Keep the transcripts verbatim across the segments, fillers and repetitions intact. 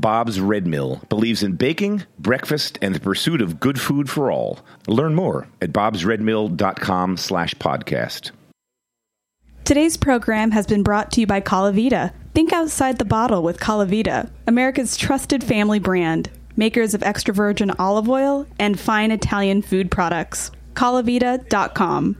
Bob's Red Mill believes in baking, breakfast, and the pursuit of good food for all. Learn more at bobsredmill.com slash podcast. Today's program has been brought to you by Calavita. Think outside the bottle with Calavita, America's trusted family brand, makers of extra virgin olive oil and fine Italian food products. Calavita dot com.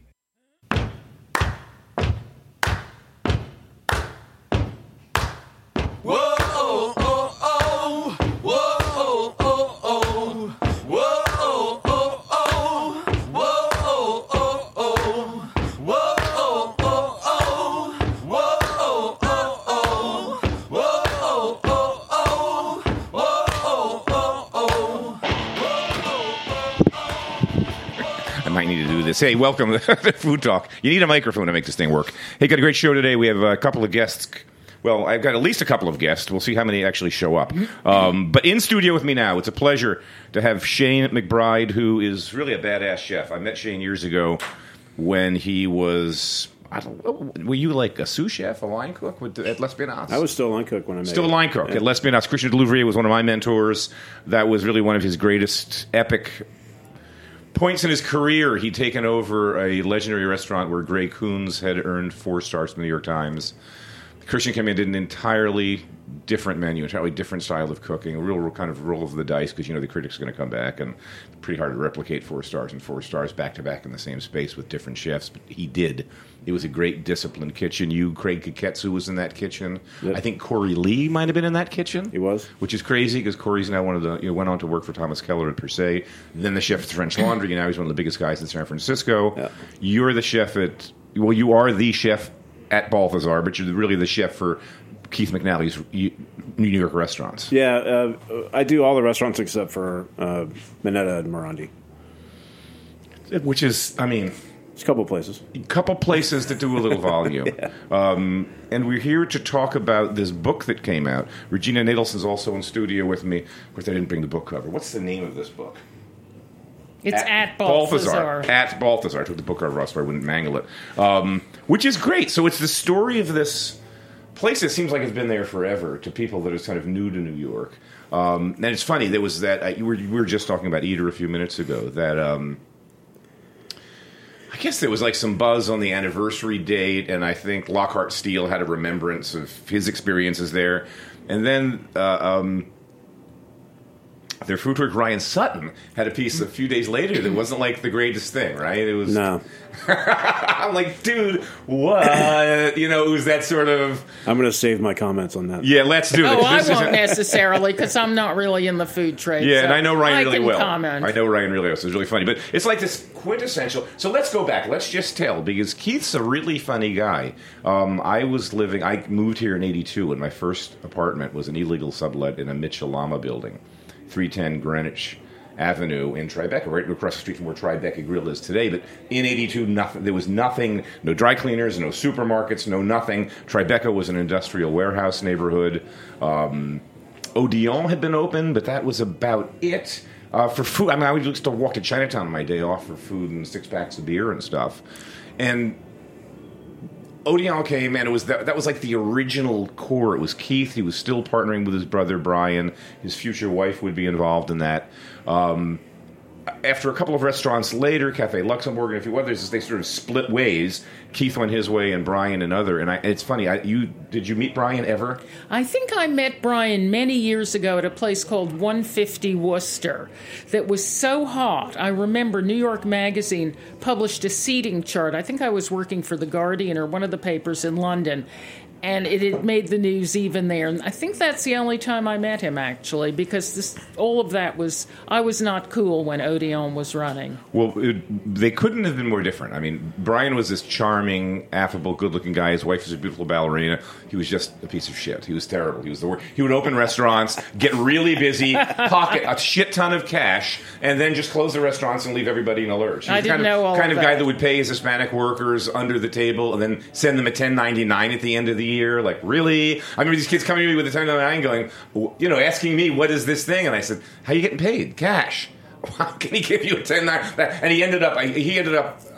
Hey, welcome to Food Talk. You need a microphone to make this thing work. Hey, got a great show today. We have a couple of guests. Well, I've got at least a couple of guests. We'll see how many actually show up. Um, but in studio with me now, it's a pleasure to have Shane McBride, who is really a badass chef. I met Shane years ago when he was... I don't know, were you like a sous chef, a line cook with, at L'Espinasse? I was still a line cook when I met Still a line cook. Yeah. At L'Espinasse. Christian Delouvrier was one of my mentors. That was really one of his greatest epic points in his career. He'd taken over a legendary restaurant where Greg Coons had earned four stars from the New York Times. Christian came in and did an entirely different menu, entirely different style of cooking, a real, real kind of roll of the dice, because you know the critics are going to come back, and pretty hard to replicate four stars and four stars back-to-back in the same space with different chefs, but he did. It was a great disciplined kitchen. You, Craig Kiketsu, was in that kitchen. Yep. I think Corey Lee might have been in that kitchen. He was. Which is crazy, because Corey's now one of the, you know, went on to work for Thomas Keller at Per Se, then the chef at French Laundry, and now he's one of the biggest guys in San Francisco. Yep. You're the chef at, well, you are the chef at Balthazar, but you're really the chef for Keith McNally's New York restaurants. Yeah, uh, I do all the restaurants except for uh, Minetta and Morandi. Which is, I mean... It's a couple places. A couple places that do a little volume. yeah. um, and we're here to talk about this book that came out. Regina Nadelson's also in studio with me. Of course, I didn't bring the book cover. What's the name of this book? It's at, at Balthazar. Balthazar. At Balthazar. I took the book cover off so I wouldn't mangle it. Um, which is great. So it's the story of this place that seems like it's been there forever to people that are kind of new to New York. Um, and it's funny, there was that, uh, you were, we were just talking about Eater a few minutes ago, that um, I guess there was like some buzz on the anniversary date, and I think Lockhart Steele had a remembrance of his experiences there. And then uh, um, their food critic Ryan Sutton had a piece a few days later that wasn't like the greatest thing, right? It was no. I'm like, dude, what? You know, it was that sort of... I'm going to save my comments on that. Yeah, let's do it. Oh, I won't necessarily, because I'm not really in the food trade. Yeah, so and I know Ryan I really can well. Comment. I know Ryan really well, so it's really funny. But it's like this quintessential... So let's go back. Let's just tell, because Keith's a really funny guy. Um, I was living... I moved here in eighty-two, and my first apartment was an illegal sublet in a Mitchell-Lama building, three ten Greenwich Avenue in Tribeca, right across the street from where Tribeca Grill is today. But in eighty-two, nothing, there was nothing, no dry cleaners, no supermarkets, no nothing. Tribeca was an industrial warehouse neighborhood. Um, Odeon had been open, but that was about it. Uh, for food, I mean, I would used to walk to Chinatown on my day off for food and six packs of beer and stuff. And Odeon came, and it was that, that was like the original core. It was Keith. He was still partnering with his brother Brian. His future wife would be involved in that. Um, after a couple of restaurants later, Cafe Luxembourg and a few others, they sort of split ways. Keith went his way, and Brian another. And I, it's funny. I, you did you meet Brian ever? I think I met Brian many years ago at a place called one fifty Worcester that was so hot. I remember New York Magazine published a seating chart. I think I was working for The Guardian or one of the papers in London. And it had made the news even there. And I think that's the only time I met him, actually, because this, all of that was... I was not cool when Odeon was running. Well, it, they couldn't have been more different. I mean, Brian was this charming, affable, good-looking guy. His wife was a beautiful ballerina. He was just a piece of shit. He was terrible. He was the worst. He would open restaurants, get really busy, pocket a shit ton of cash, and then just close the restaurants and leave everybody in a lurch. He I was didn't kind know of, all kind of of that. guy that would pay his Hispanic workers under the table and then send them a ten ninety-nine at the end of the year. Like, really? I remember these kids coming to me with a ten ninety-nine going, you know, asking me, what is this thing? And I said, how are you getting paid? Cash. How can he give you a ten ninety-nine? And he ended up, he ended up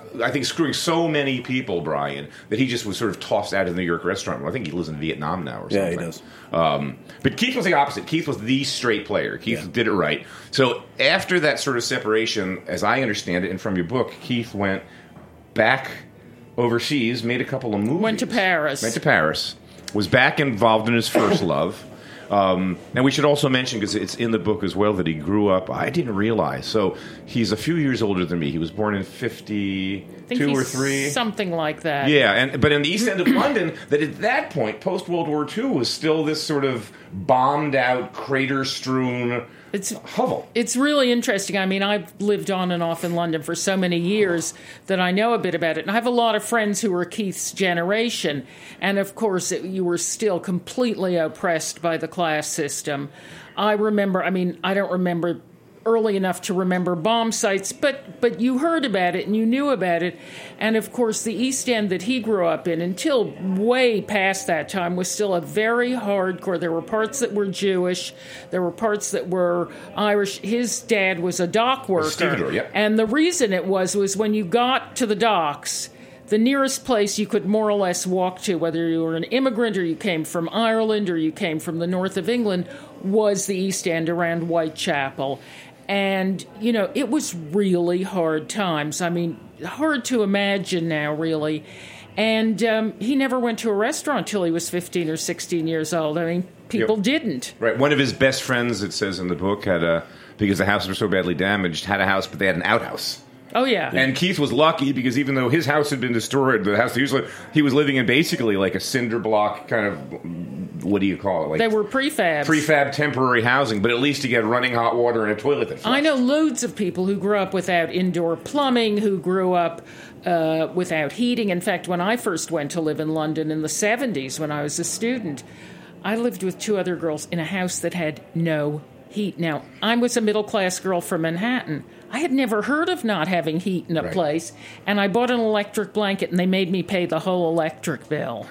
I think, screwing so many people, Brian, that he just was sort of tossed out of the New York restaurant. I think he lives in Vietnam now or something. Yeah, he does. Um, but Keith was the opposite. Keith was the straight player. Keith Yeah. did it right. So after that sort of separation, as I understand it, and from your book, Keith went back overseas, made a couple of movies. Went to Paris. Went to Paris. Was back involved in his first love. Um, and we should also mention, because it's in the book as well, that he grew up, I didn't realize. So he's a few years older than me. He was born in fifty-two or three. Something like that. Yeah, and but in the East End of London, that at that point, post World War Two, was still this sort of bombed out, crater strewn It's hovel. It's really interesting. I mean, I've lived on and off in London for so many years that I know a bit about it. And I have a lot of friends who were Keith's generation. And of course, it, you were still completely oppressed by the class system. I remember, I mean, I don't remember early enough to remember bomb sites, but but you heard about it and you knew about it. And of course, the East End that he grew up in, until way past that time, was still a very hardcore. There were parts that were Jewish, there were parts that were Irish. His dad was a dock worker, stevedore, yep. And the reason it was was when you got to the docks, the nearest place you could more or less walk to, whether you were an immigrant or you came from Ireland or you came from the north of England, was the East End around Whitechapel. And, you know, it was really hard times. I mean, hard to imagine now, really. And um, he never went to a restaurant till he was fifteen or sixteen years old. I mean, people Yep. didn't. Right. One of his best friends, it says in the book, had a, because the houses were so badly damaged, had a house, but they had an outhouse. Oh, yeah. And Keith was lucky because even though his house had been destroyed, the house he was, li- he was living in basically like a cinder block kind of, what do you call it? Like They were prefabs. prefab temporary housing, but at least you get running hot water and a toilet that flushed. I know loads of people who grew up without indoor plumbing, who grew up uh, without heating. In fact, when I first went to live in London in the seventies, when I was a student, I lived with two other girls in a house that had no heat. Now, I was a middle-class girl from Manhattan. I had never heard of not having heat in a Right. place, and I bought an electric blanket, and they made me pay the whole electric bill.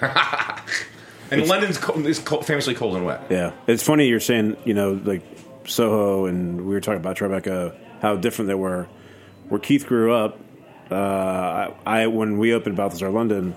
And London's cold, is cold, famously cold and wet. Yeah, it's funny you're saying, you know, like Soho, and we were talking about Tribeca, how different they were. Where Keith grew up, uh, I, I when we opened Balthazar London,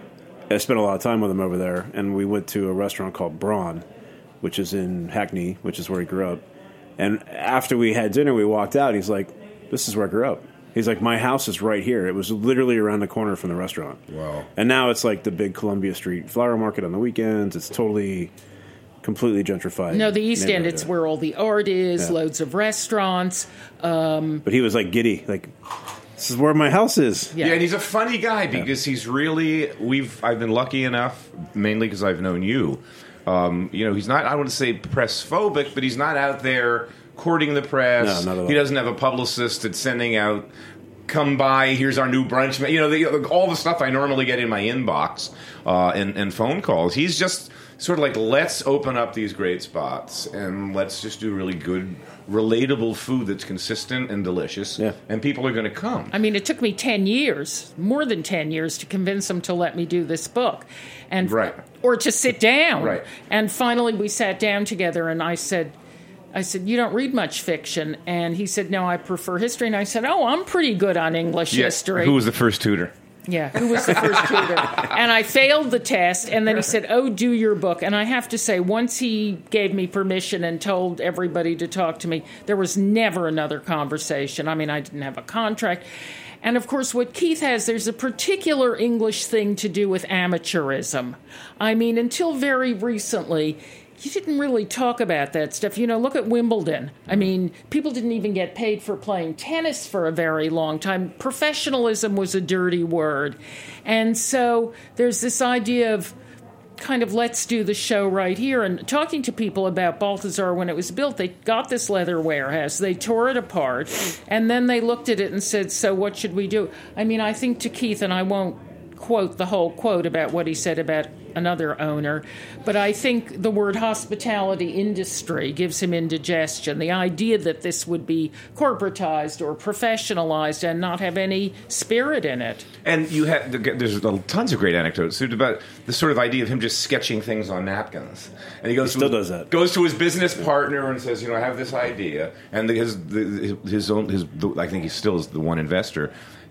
I spent a lot of time with him over there, and we went to a restaurant called Braun, which is in Hackney, which is where he grew up. And after we had dinner, we walked out. He's like, "This is where I grew up." He's like, "My house is right here." It was literally around the corner from the restaurant. Wow. And now it's like the big Columbia Street flower market on the weekends. It's totally, completely gentrified. No, the East End, neighborhood. it's where all the art is, Yeah. loads of restaurants. Um, But he was like giddy, like, "This is where my house is." Yeah, and he's a funny guy because he's really, we've, I've been lucky enough, mainly because I've known you. Um, you know, he's not, I don't want to say press phobic, but he's not out there courting the press. No, not at all. He doesn't have a publicist that's sending out, "Come by, here's our new brunch." You know, the, all the stuff I normally get in my inbox uh, and, and phone calls. He's just sort of like, let's open up these great spots and let's just do really good, relatable food that's consistent and delicious. Yeah. And people are going to come. I mean, it took me ten years, more than ten years, to convince them to let me do this book. And Right. Or to sit down. Right. And finally we sat down together and I said, I said, "You don't read much fiction." And he said, "No, I prefer history." And I said, "Oh, I'm pretty good on English Yes. history." Who was the first tutor? Yeah, who was the first tutor? And I failed the test, and then he said, "Oh, do your book." And I have to say, once he gave me permission and told everybody to talk to me, there was never another conversation. I mean, I didn't have a contract. And of course, what Keith has, there's a particular English thing to do with amateurism. I mean, until very recently, you didn't really talk about that stuff. You know, look at Wimbledon. I mean, people didn't even get paid for playing tennis for a very long time. Professionalism was a dirty word. And so there's this idea of kind of, let's do the show right here. And talking to people about Balthazar when it was built, they got this leather warehouse, they tore it apart, and then they looked at it and said, "So what should we do?" I mean, I think to Keith, and I won't quote the whole quote about what he said about another owner, but I think the word hospitality industry gives him indigestion. The idea that this would be corporatized or professionalized and not have any spirit in it. And you have there's tons of great anecdotes about the sort of idea of him just sketching things on napkins. And he goes He still to, does that. Goes to his business partner and says, "You know, I have this idea." And his his own his I think he still is the one investor.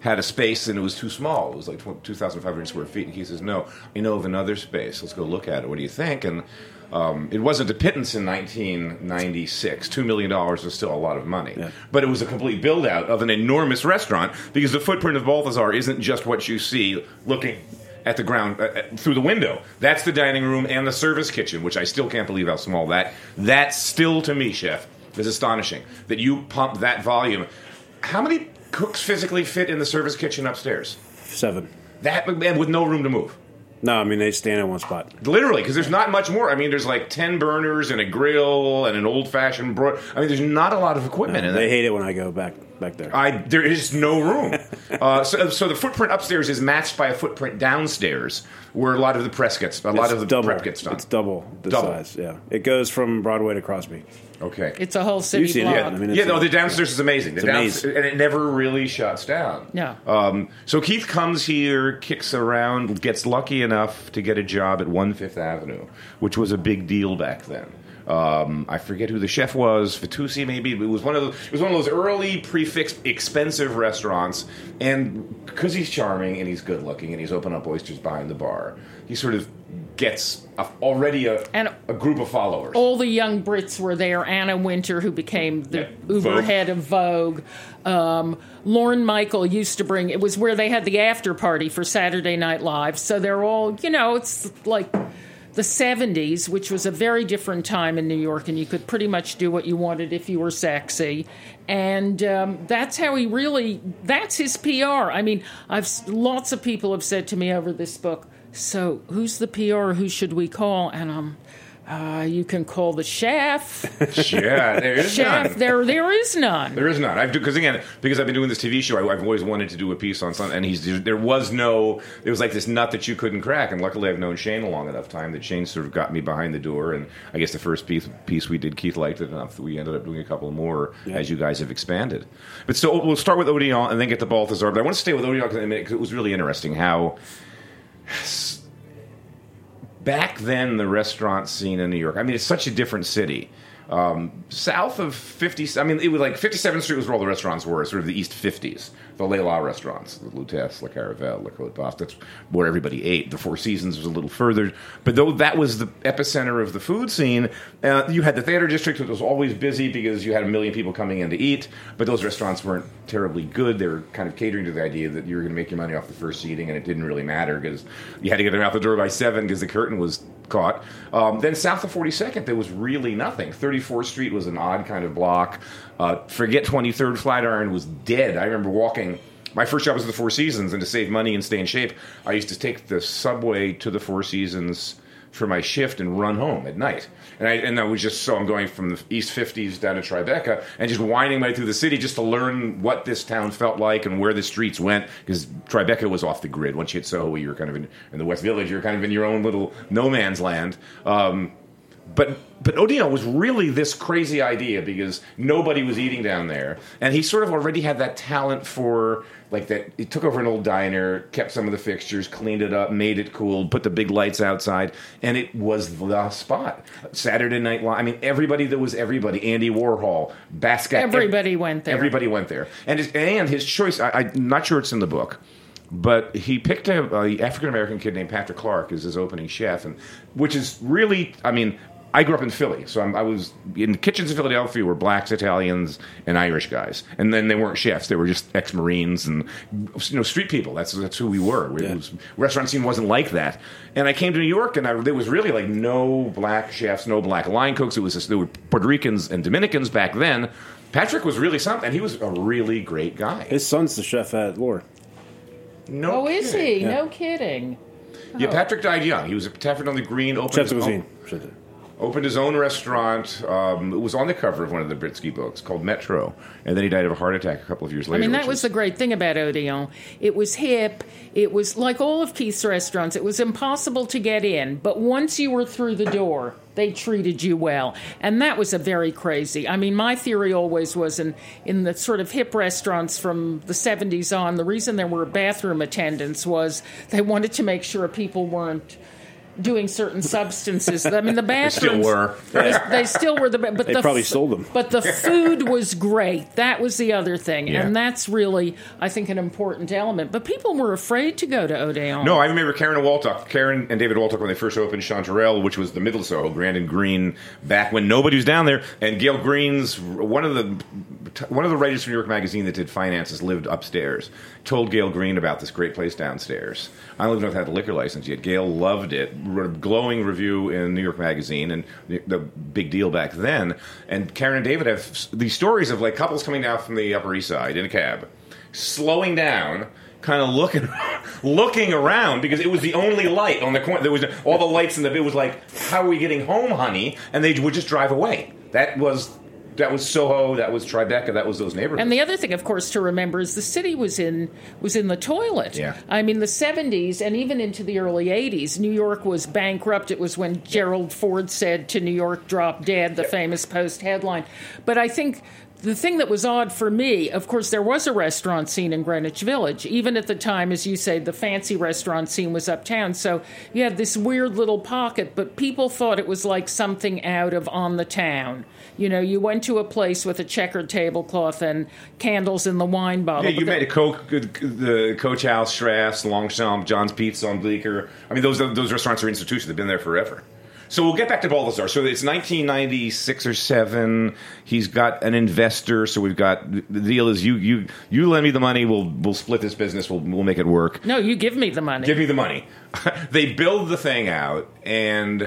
had a space and it was too small. It was like two thousand five hundred square feet. And he says, no, you know of another space. Let's go look at it. What do you think? And um, it wasn't a pittance in nineteen ninety-six. Two million dollars was still a lot of money. Yeah. But it was a complete build-out of an enormous restaurant because the footprint of Balthazar isn't just what you see looking at the ground uh, through the window. That's the dining room and the service kitchen, which I still can't believe how small that. That still, to me, Chef, is astonishing that you pump that volume. How many cooks physically fit in the service kitchen upstairs? Seven. That and with no room to move. No, I mean, they stand in one spot. Literally, because there's not much more. I mean, there's like ten burners and a grill and an old-fashioned broil. I mean, there's not a lot of equipment No, in they there. hate it when I go back back there. I, there is no room. uh, so, so the footprint upstairs is matched by a footprint downstairs, where a lot of the press gets, a lot It's of the double. prep gets done. It's double the Double. size. Yeah, it goes from Broadway to Crosby. Okay. It's a whole city You've seen it, block. yeah. I mean, it's Yeah, no, a- the downstairs is amazing. The It's downstairs, amazing. and it never really shuts down. No. Um, so Keith comes here, kicks around, gets lucky enough to get a job at One Fifth Avenue, which was a big deal back then. Um, I forget who the chef was, Fitoussi maybe. But it was one of those. It was one of those early prefix expensive restaurants. And because he's charming and he's good looking and he's opened up oysters behind the bar, he sort of gets a, already a, And a group of followers. All the young Brits were there. Anna Winter, who became the Yeah. Uber Vogue. head of Vogue. Um, Lorne Michael used to bring. It was where they had the after party for Saturday Night Live. So they're all, you know, it's like the seventies, which was a very different time in New York, and you could pretty much do what you wanted if you were sexy. And um, that's how he really, that's his P R. I mean, I've lots of people have said to me over this book, so who's the P R? Who should we call? And um, uh, you can call the chef. Yeah, there is Chef, none. there there is none. There is none. I've because again, because I've been doing this T V show, I, I've always wanted to do a piece on something, and he's there was no. It was like this nut that you couldn't crack, and luckily I've known Shane a long enough time that Shane sort of got me behind the door. And I guess the first piece piece we did, Keith liked it enough that we ended up doing a couple more Yeah. as you guys have expanded. But so we'll start with Odeon and then get to Balthazar. But I want to stay with Odeon because it was really interesting how. Back then, the restaurant scene in New York, I mean, it's such a different city. Um, south of fifty, I mean, it was like fifty-seventh Street was where all the restaurants were, sort of the East fifties. The Leila restaurants, the Lutèce, Le Caravelle, Le Côte Basque, that's where everybody ate. The Four Seasons was a little further. But though that was the epicenter of the food scene, uh, you had the theater district, which was always busy because you had a million people coming in to eat. But those restaurants weren't terribly good. They were kind of catering to the idea that you were going to make your money off the first seating, and it didn't really matter because you had to get them out the door by seven because the curtain was caught. Um, then south of forty-second, there was really nothing. thirty-fourth Street was an odd kind of block. Uh, forget twenty-third, Flatiron was dead. I remember walking. My first job was at the Four Seasons, and to save money and stay in shape, I used to take the subway to the Four Seasons for my shift and run home at night. And I, and I was just, so I'm going from the East fifties down to Tribeca and just winding my way through the city just to learn what this town felt like and where the streets went, because Tribeca was off the grid. Once you hit Soho, you were kind of in, in the West Village, you were kind of in your own little no man's land. Um, But but Odeon was really this crazy idea because nobody was eating down there, and he sort of already had that talent for like that. He took over an old diner, kept some of the fixtures, cleaned it up, made it cool, put the big lights outside, and it was the spot. Saturday Night Live. I mean, everybody that was everybody. Andy Warhol, Basquiat. Everybody went there. Everybody went there, and his, and his choice. I, I'm not sure it's in the book. But he picked a, a African American kid named Patrick Clark as his opening chef, and which is really, I mean, I grew up in Philly, so I'm, I was in the kitchens in Philadelphia were blacks, Italians, and Irish guys, and then they weren't chefs; they were just ex-Marines and you know street people. That's that's who we were. We, Yeah. it was, restaurant scene wasn't like that. And I came to New York, and I, there was really like no black chefs, no black line cooks. It was just, there were Puerto Ricans and Dominicans back then. Patrick was really something, and he was a really great guy. His son's the chef at Lore. No, Oh, is kidding. he? Yeah. No kidding. Yeah, Patrick died young. He was at Tafford on the Green. Opened Chef de his, cuisine. own, Should say. opened his own restaurant. Um, it was on the cover of one of the Britsky books called Metro. And then he died of a heart attack a couple of years I later. mean, that which was is- the great thing about Odeon. It was hip. It was like all of Keith's restaurants. It was impossible to get in. But once you were through the door, they treated you well. And that was a very crazy. I mean, my theory always was in, in the sort of hip restaurants from the seventies on, the reason there were bathroom attendants was they wanted to make sure people weren't doing certain substances. I mean, the bathrooms still were. They, they still were the but They the probably f- sold them. But the food was great. That was the other thing, Yeah. and that's really, I think, an important element. But people were afraid to go to Odeon. No, I remember Karen and Waltuck. Karen and David Waltuck when they first opened Chanterelle, which was the middle Soho, Grand and Green, back when nobody was down there. And Gail Green's one of the one of the writers from New York Magazine that did finances lived upstairs. Told Gail Green about this great place downstairs. I don't even know if it had a liquor license yet. Gail loved it. Wrote a glowing review in New York Magazine, and the, the big deal back then. And Karen and David have s- these stories of like couples coming down from the Upper East Side in a cab, slowing down, kind of looking looking around because it was the only light on the corner. There was all the lights in the. It was like, how are we getting home, honey? And they would just drive away. That was. That was Soho, that was Tribeca, that was those neighborhoods. And the other thing, of course, to remember is the city was in was in the toilet. Yeah. I mean, the seventies and even into the early eighties, New York was bankrupt. It was when Gerald Ford said to New York, drop dead, the famous Post headline. But I think the thing that was odd for me, of course, there was a restaurant scene in Greenwich Village. Even at the time, as you say, the fancy restaurant scene was uptown. So you had this weird little pocket, but people thought it was like something out of On the Town. You know, you went to a place with a checkered tablecloth and candles in the wine bottle. Yeah, you made a Coke, the Coach House, Strass, Longchamp, John's Pizza on Bleecker. I mean, those those restaurants are institutions. They've been there forever. So we'll get back to Balthazar. So it's nineteen ninety-six or seven. He's got an investor. So we've got the deal is you you you lend me the money. We'll we'll split this business. We'll we'll make it work. No, you give me the money. Give me the money. They build the thing out and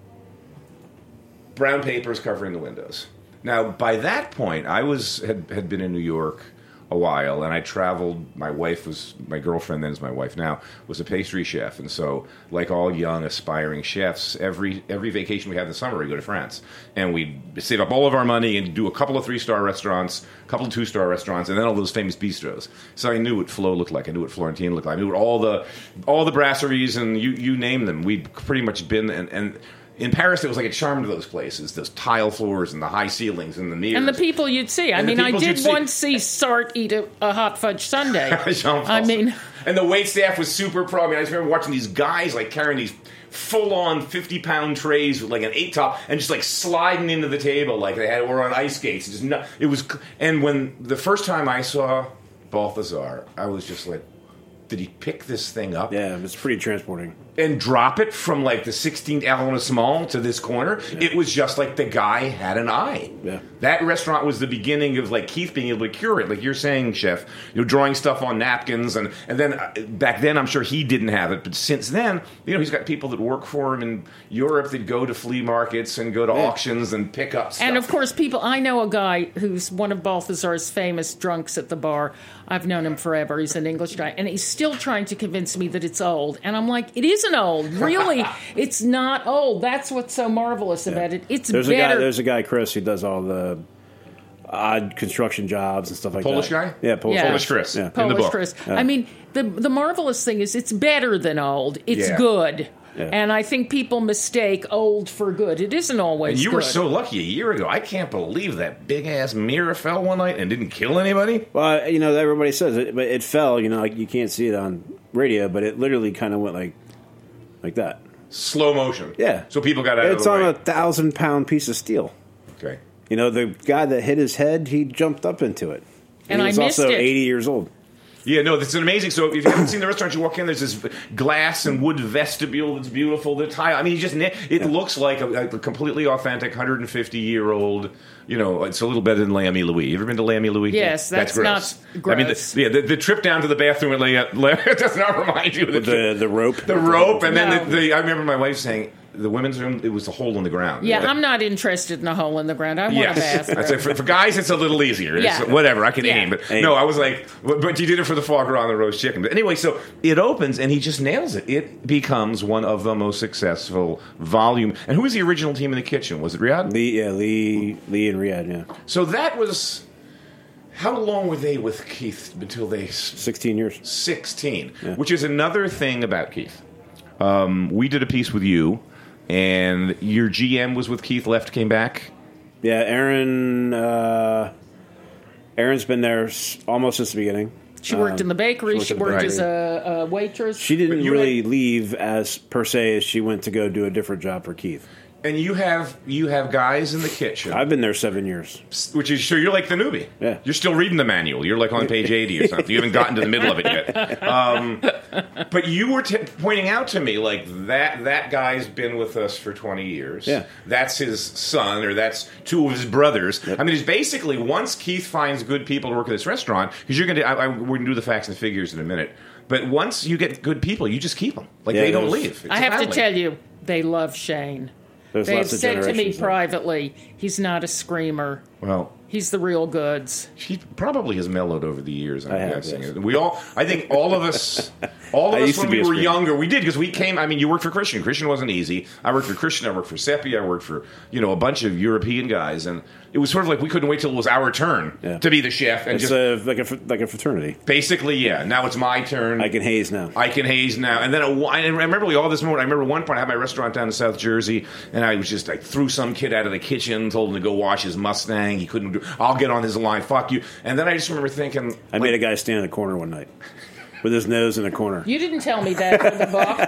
brown papers covering the windows. Now, by that point, I was had, had been in New York a while, and I traveled. My wife was, my girlfriend then is my wife now, was a pastry chef. And so, like all young, aspiring chefs, every every vacation we had in the summer, we'd go to France. And we'd save up all of our money and do a couple of three-star restaurants, a couple of two-star restaurants, and then all those famous bistros. So I knew what Flo looked like. I knew what Florentine looked like. I knew what all the, all the brasseries, and you, you name them. We'd pretty much been, and... and in Paris, it was like a charm to those places, those tile floors and the high ceilings and the mirrors. And the people you'd see. I And the mean, I people did you'd see. once see Sartre eat a, a hot fudge sundae. Jean-Paul. I mean, and the wait staff was super pro. I mean, I just remember watching these guys like carrying these full-on fifty-pound trays with like an eight-top and just like sliding into the table like they had were on ice skates. It, just not, it was, and when the first time I saw Balthazar, I was just like, did he pick this thing up? Yeah, it's pretty transporting. And drop it from like the sixteenth arrondissement to this corner. Yeah. It was just like the guy had an eye. Yeah. That restaurant was the beginning of like Keith being able to cure it, like you're saying, chef. You know, drawing stuff on napkins, and and then uh, back then I'm sure he didn't have it, but since then, you know, he's got people that work for him in Europe that go to flea markets and go to yeah. auctions and pick up stuff. And of course, people. I know a guy who's one of Balthazar's famous drunks at the bar. I've known him forever. He's an English guy, and he's still trying to convince me that it's old. And I'm like, it isn't old. Really, it's not old. That's what's so marvelous yeah. about it. It's there's better. A guy, there's a guy, Chris, who does all the odd construction jobs and stuff like Polish that. Polish guy? Yeah, Polish, yeah. Polish Chris. Yeah. Polish in the book. Chris. Yeah. I mean, the the marvelous thing is it's better than old. It's yeah. good. Yeah. And I think people mistake old for good. It isn't always and you good. were so lucky a year ago. I can't believe that big-ass mirror fell one night and didn't kill anybody. Well, you know, everybody says it, but it fell. You know, like you can't see it on radio, but it literally kind of went like like that. Slow motion. Yeah. So people got out it's of the on way. a thousand-pound piece of steel. Okay. You know, the guy that hit his head, he jumped up into it. And he I was missed also it. eighty years old. Yeah, no, it's an amazing. So if you haven't seen the restaurant, you walk in. There's this glass and wood vestibule that's beautiful. The tile. I mean, you just it yeah. looks like a, a completely authentic, one hundred fifty year old. You know, it's a little better than Les Amis Louis. You ever been to Les Amis Louis? Yes, that's, that's gross. not gross. I mean, the, yeah, the, the trip down to the bathroom at Les Amis does not remind you of the the the rope, the rope, and No. then the, the. I remember my wife saying. The women's room, it was a hole in the ground. Yeah, I'm not interested in a hole in the ground. I want Yes. a bathroom. I'd say for, for guys, it's a little easier. It's Yeah. whatever, I can Yeah. aim. But Aim. no, I was like, but but you did it for the foie gras and the roast chicken. But anyway, so it opens, and he just nails it. It becomes one of the most successful volume. And who was the original team in the kitchen? Was it Riyadh? Lee, yeah, Lee, Lee and Riyadh, yeah, So that was... How long were they with Keith until they... sixteen years. sixteen, Yeah. which is another thing about Keith. Um, we did a piece with you, and your G M was with Keith, left, came back. Yeah, Aaron. Uh, Aaron's been there s- almost since the beginning. She worked Um, in the bakery. she She worked worked, in the as a, a waitress. She didn't But you really had- leave as per se as she went to go do a different job for Keith. And you have you have guys in the kitchen, I've been there seven years. which is so you're like the newbie. Yeah. You're still reading the manual. You're like on page eighty or something. You haven't gotten to the middle of it yet. Um, but you were t- pointing out to me like that that guy's been with us for twenty years. Yeah. That's his son, or that's two of his brothers. I mean, it's basically once Keith finds good people to work at this restaurant, because you're going to, I, I, we're going to do the facts and figures in a minute. But once you get good people, you just keep them. Like Yeah, they don't there's- leave. It's I a have to family. tell you, they love Shane. There's They've lots of said to me generations there. privately, he's not a screamer. Well, He's the real goods. she probably has mellowed over the years. I'm I have, guessing. yes. We all, I think, all of us, all of I us used to when be we a were screamer. younger, we did because we came. I mean, you worked for Christian. Christian wasn't easy. I worked for Christian. I worked for Seppi. I worked for you know a bunch of European guys, and it was sort of like we couldn't wait till it was our turn Yeah. to be the chef, and It's just a, like a fr- like a fraternity. basically, yeah. Now it's my turn. I can haze now. I can haze now. And then a, I remember we all this moment. I remember one point I had my restaurant down in South Jersey, and I was just like threw some kid out of the kitchen, told him to go wash his Mustang. He couldn't do. I'll get on his line. Fuck you. And then I just remember thinking, I made a guy stand in the corner one night with his nose in a corner. You didn't tell me that in the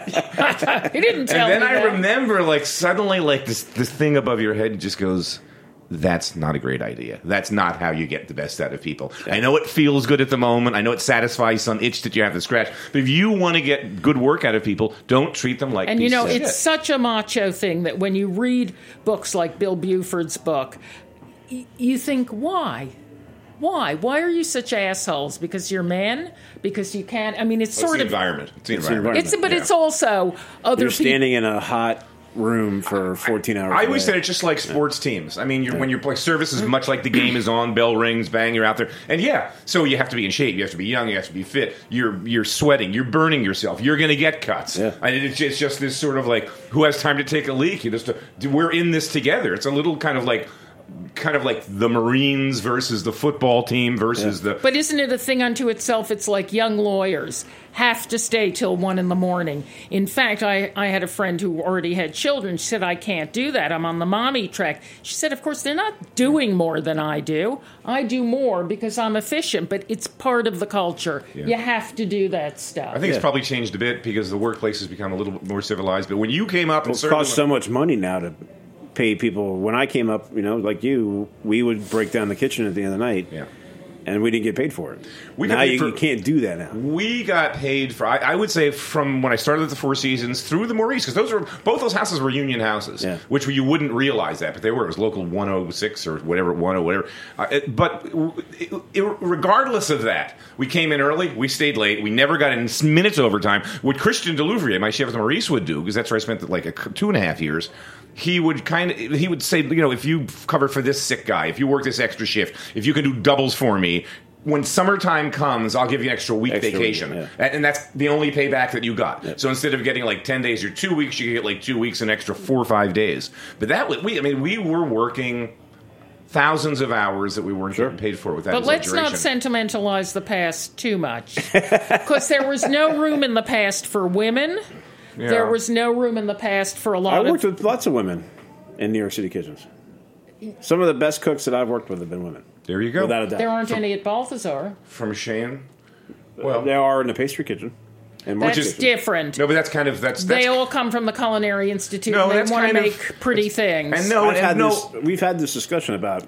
book. You didn't tell and then me I that. remember like suddenly like this this thing above your head just goes. That's not a great idea. That's not how you get the best out of people. I know it feels good at the moment. I know it satisfies some itch that you have to scratch. But if you want to get good work out of people, don't treat them like And you pieces know, of it's shit. such a macho thing that when you read books like Bill Buford's book, y- you think, why? Why? Why are you such assholes? Because you're men? Because you can't? I mean, it's Well, it's sort the of... environment. It's the It's the environment. It's, but Yeah. it's also other You're people... standing in a hot room for fourteen hours. I a always day. said it's just like sports teams. I mean, you're, when you're playing service is much like the game is on, bell rings, bang, you're out there, and yeah. So you have to be in shape, you have to be young, you have to be fit. You're you're sweating, you're burning yourself, you're going to get cuts. Yeah. And it's just, it's just this sort of like who has time to take a leak? You just we're in this together. It's a little kind of like. Kind of like the Marines versus the football team versus the. But isn't it a thing unto itself? It's like young lawyers have to stay till one in the morning. In fact, I, I had a friend who already had children. She said, I can't do that. I'm on the mommy track. She said, of course, they're not doing more than I do. I do more because I'm efficient, but it's part of the culture. Yeah. You have to do that stuff. I think Yeah. it's probably changed a bit because the workplace has become a little bit more civilized. But when you came up and It served costs them- so much money now to pay people. When I came up, you know, like you, we would break down the kitchen at the end of the night, Yeah. and we didn't get paid for it. We got now paid you, for- you can't do that now. We got paid for, I, I would say, from when I started at the Four Seasons through the Maurice, because those were both those houses were union houses, Yeah. which you wouldn't realize that, but they were. It was local one oh six or whatever, one oh whatever. Uh, it, but it, it, regardless of that, we came in early, we stayed late, we never got in minutes overtime. What Christian Delouvrier, my chef at the Maurice, would do, because that's where I spent like a, two and a half years. He would kind of, he would say, you know, if you cover for this sick guy, if you work this extra shift, if you can do doubles for me, when summertime comes, I'll give you an extra week Extra week, vacation. yeah. And and that's the only payback that you got. So instead of getting like ten days or two weeks, you could get like two weeks, an extra four or five days. But that was, we, I mean, we were working thousands of hours that we weren't Sure. getting paid for with that But let's not exaggeration. sentimentalize the past too much. Because there was no room in the past for women. Yeah. There was no room in the past for a I lot worked of... with lots of women in New York City kitchens. Some of the best cooks that I've worked with have been women, There you go. without a doubt. There aren't any at Balthazar. From Shane. Well, They are in the pastry kitchen. And That's kitchen. different. no, but that's kind of, that's, that's They all come from the Culinary Institute. No, and that's they want to kind of- make pretty things. and no, I've and had no, this, we've had this discussion about,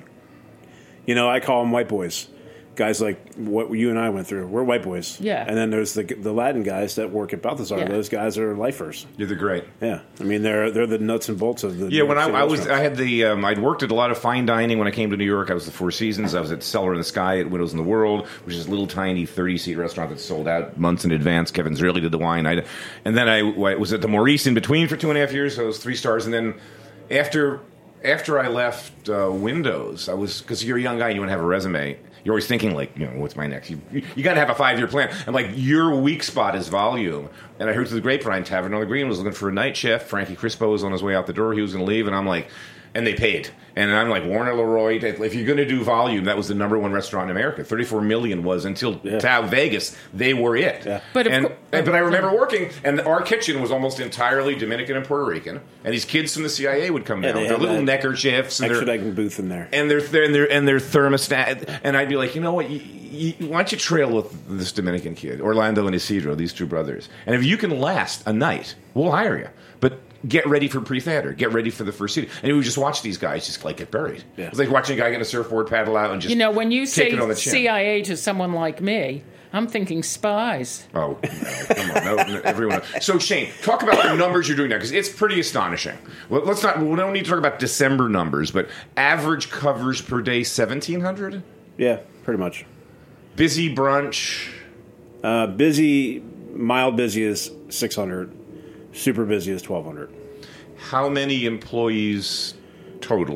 you know, I call them white boys. Guys like what you and I went through. We're white boys. Yeah. And then there's the the Latin guys that work at Balthazar. Yeah. Those guys are lifers. you're the great. Yeah. I mean, they're they're the nuts and bolts of the Yeah, when I, City I was, restaurants. I had the, um, I'd worked at a lot of fine dining when I came to New York. I was at the Four Seasons. I was at Cellar in the Sky at Windows in the World, which is a little tiny thirty-seat restaurant that sold out months in advance. Kevin Zrilli did the wine. I, and then I, I was at the Maurice in between for two and a half years. So it was three stars. And then after, after I left uh, Windows, I was, because you're a young guy and you want to have a resume. You're always thinking, like, you know, what's my next? You, you, you got to have a five-year plan. And, like, your weak spot is volume. And I heard through the grapevine, Tavern on the Green was looking for a night chef. Frankie Crispo was on his way out the door. He was going to leave. And I'm like, and they paid. And I'm like, Warner Leroy, if you're going to do volume, that was the number one restaurant in America. thirty-four million was until Yeah. Tao Vegas. They were it. Yeah. But of and, cour- and- but I remember working, and our kitchen was almost entirely Dominican and Puerto Rican. And these kids from the C I A would come Yeah, down they with their had little that neckerchiefs and their Extraditing booth in there. and their, their and their and their thermostat. And I'd be like, you know what? You, you, why don't you trail with this Dominican kid, Orlando and Isidro, these two brothers? And if you can last a night, we'll hire you. But get ready for pre-theater. Get ready for the first season. And we would just watch these guys just like get buried. Yeah. It's like watching a guy get a surfboard, paddle out, and just You know, when you kick say it on the chin. C I A to someone like me, I'm thinking spies. Oh, no, come on. No, no, everyone. So, Shane, talk about the numbers you're doing now, because it's pretty astonishing. Well, let's not, we don't need to talk about December numbers, but average covers per day, seventeen hundred? Yeah, pretty much. Busy brunch. Uh, busy, mild busy is six hundred. Super busy is twelve hundred. How many employees total?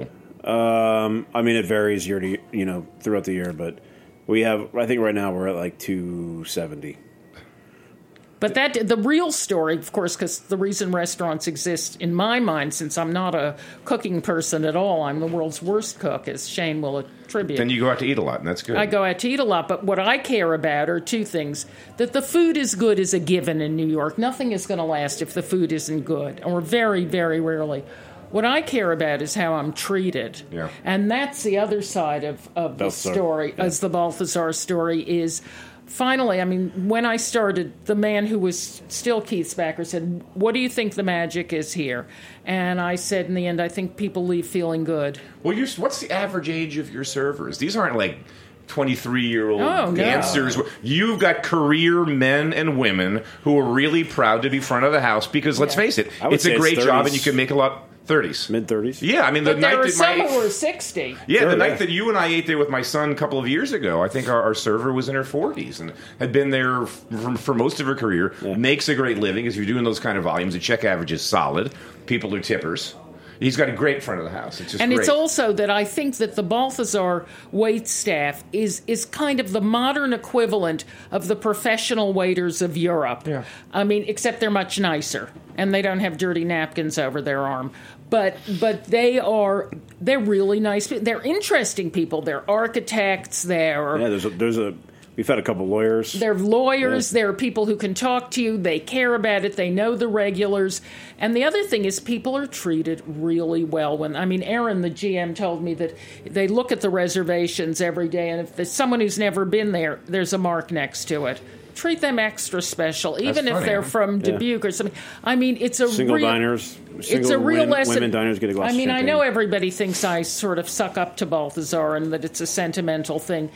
Um, I mean, it varies year to you know throughout the year, but we have. I think right now we're at like two seventy. But that the real story, of course, because the reason restaurants exist in my mind, since I'm not a cooking person at all, I'm the world's worst cook, as Shane will attribute. Then you go out to eat a lot, and that's good. I go out to eat a lot, but what I care about are two things. That the food is good is a given in New York. Nothing is going to last if the food isn't good, or very, very rarely. What I care about is how I'm treated. Yeah. And that's the other side of, of the Balthazar. story, Yeah. as the Balthazar story is. Finally, I mean, when I started, the man who was still Keith's backer said, "What do you think the magic is here?" And I said, in the end, I think people leave feeling good. Well, you, what's the average age of your servers? These aren't like twenty-three-year-old Oh, no. dancers. You've got career men and women who are really proud to be front of the house because, let's Yeah. face it, I would it's say a great it's job and you thirties. can make a lot. thirties. Mid thirties. Yeah, I mean, the But night there were that some my... who were sixty. Yeah, Sure, the yeah. night that you and I ate there with my son a couple of years ago, I think our, our server was in her forties and had been there for, for most of her career, Yeah. makes a great living. If you're doing those kind of volumes, the check average is solid. People are tippers. He's got a great front of the house. It's just And great. it's also that I think that the Balthazar wait staff is is kind of the modern equivalent of the professional waiters of Europe. Yeah. I mean, except they're much nicer and they don't have dirty napkins over their arm. But but they are they're really nice. pe- They're interesting people. They're architects. They're Yeah, there's a, there's a. We've had a couple lawyers. They're lawyers. Yeah. There are people who can talk to you. They care about it. They know the regulars. And the other thing is people are treated really well. When I mean, Aaron, the G M, told me that they look at the reservations every day, and if there's someone who's never been there, there's a mark next to it. Treat them extra special, even if funny, they're huh? from Yeah. Dubuque or something. I mean, it's a Single real, diners. it's Single a real women, lesson. Women diners get a glass I mean, of I champagne. know everybody thinks I sort of suck up to Balthazar and that it's a sentimental thing.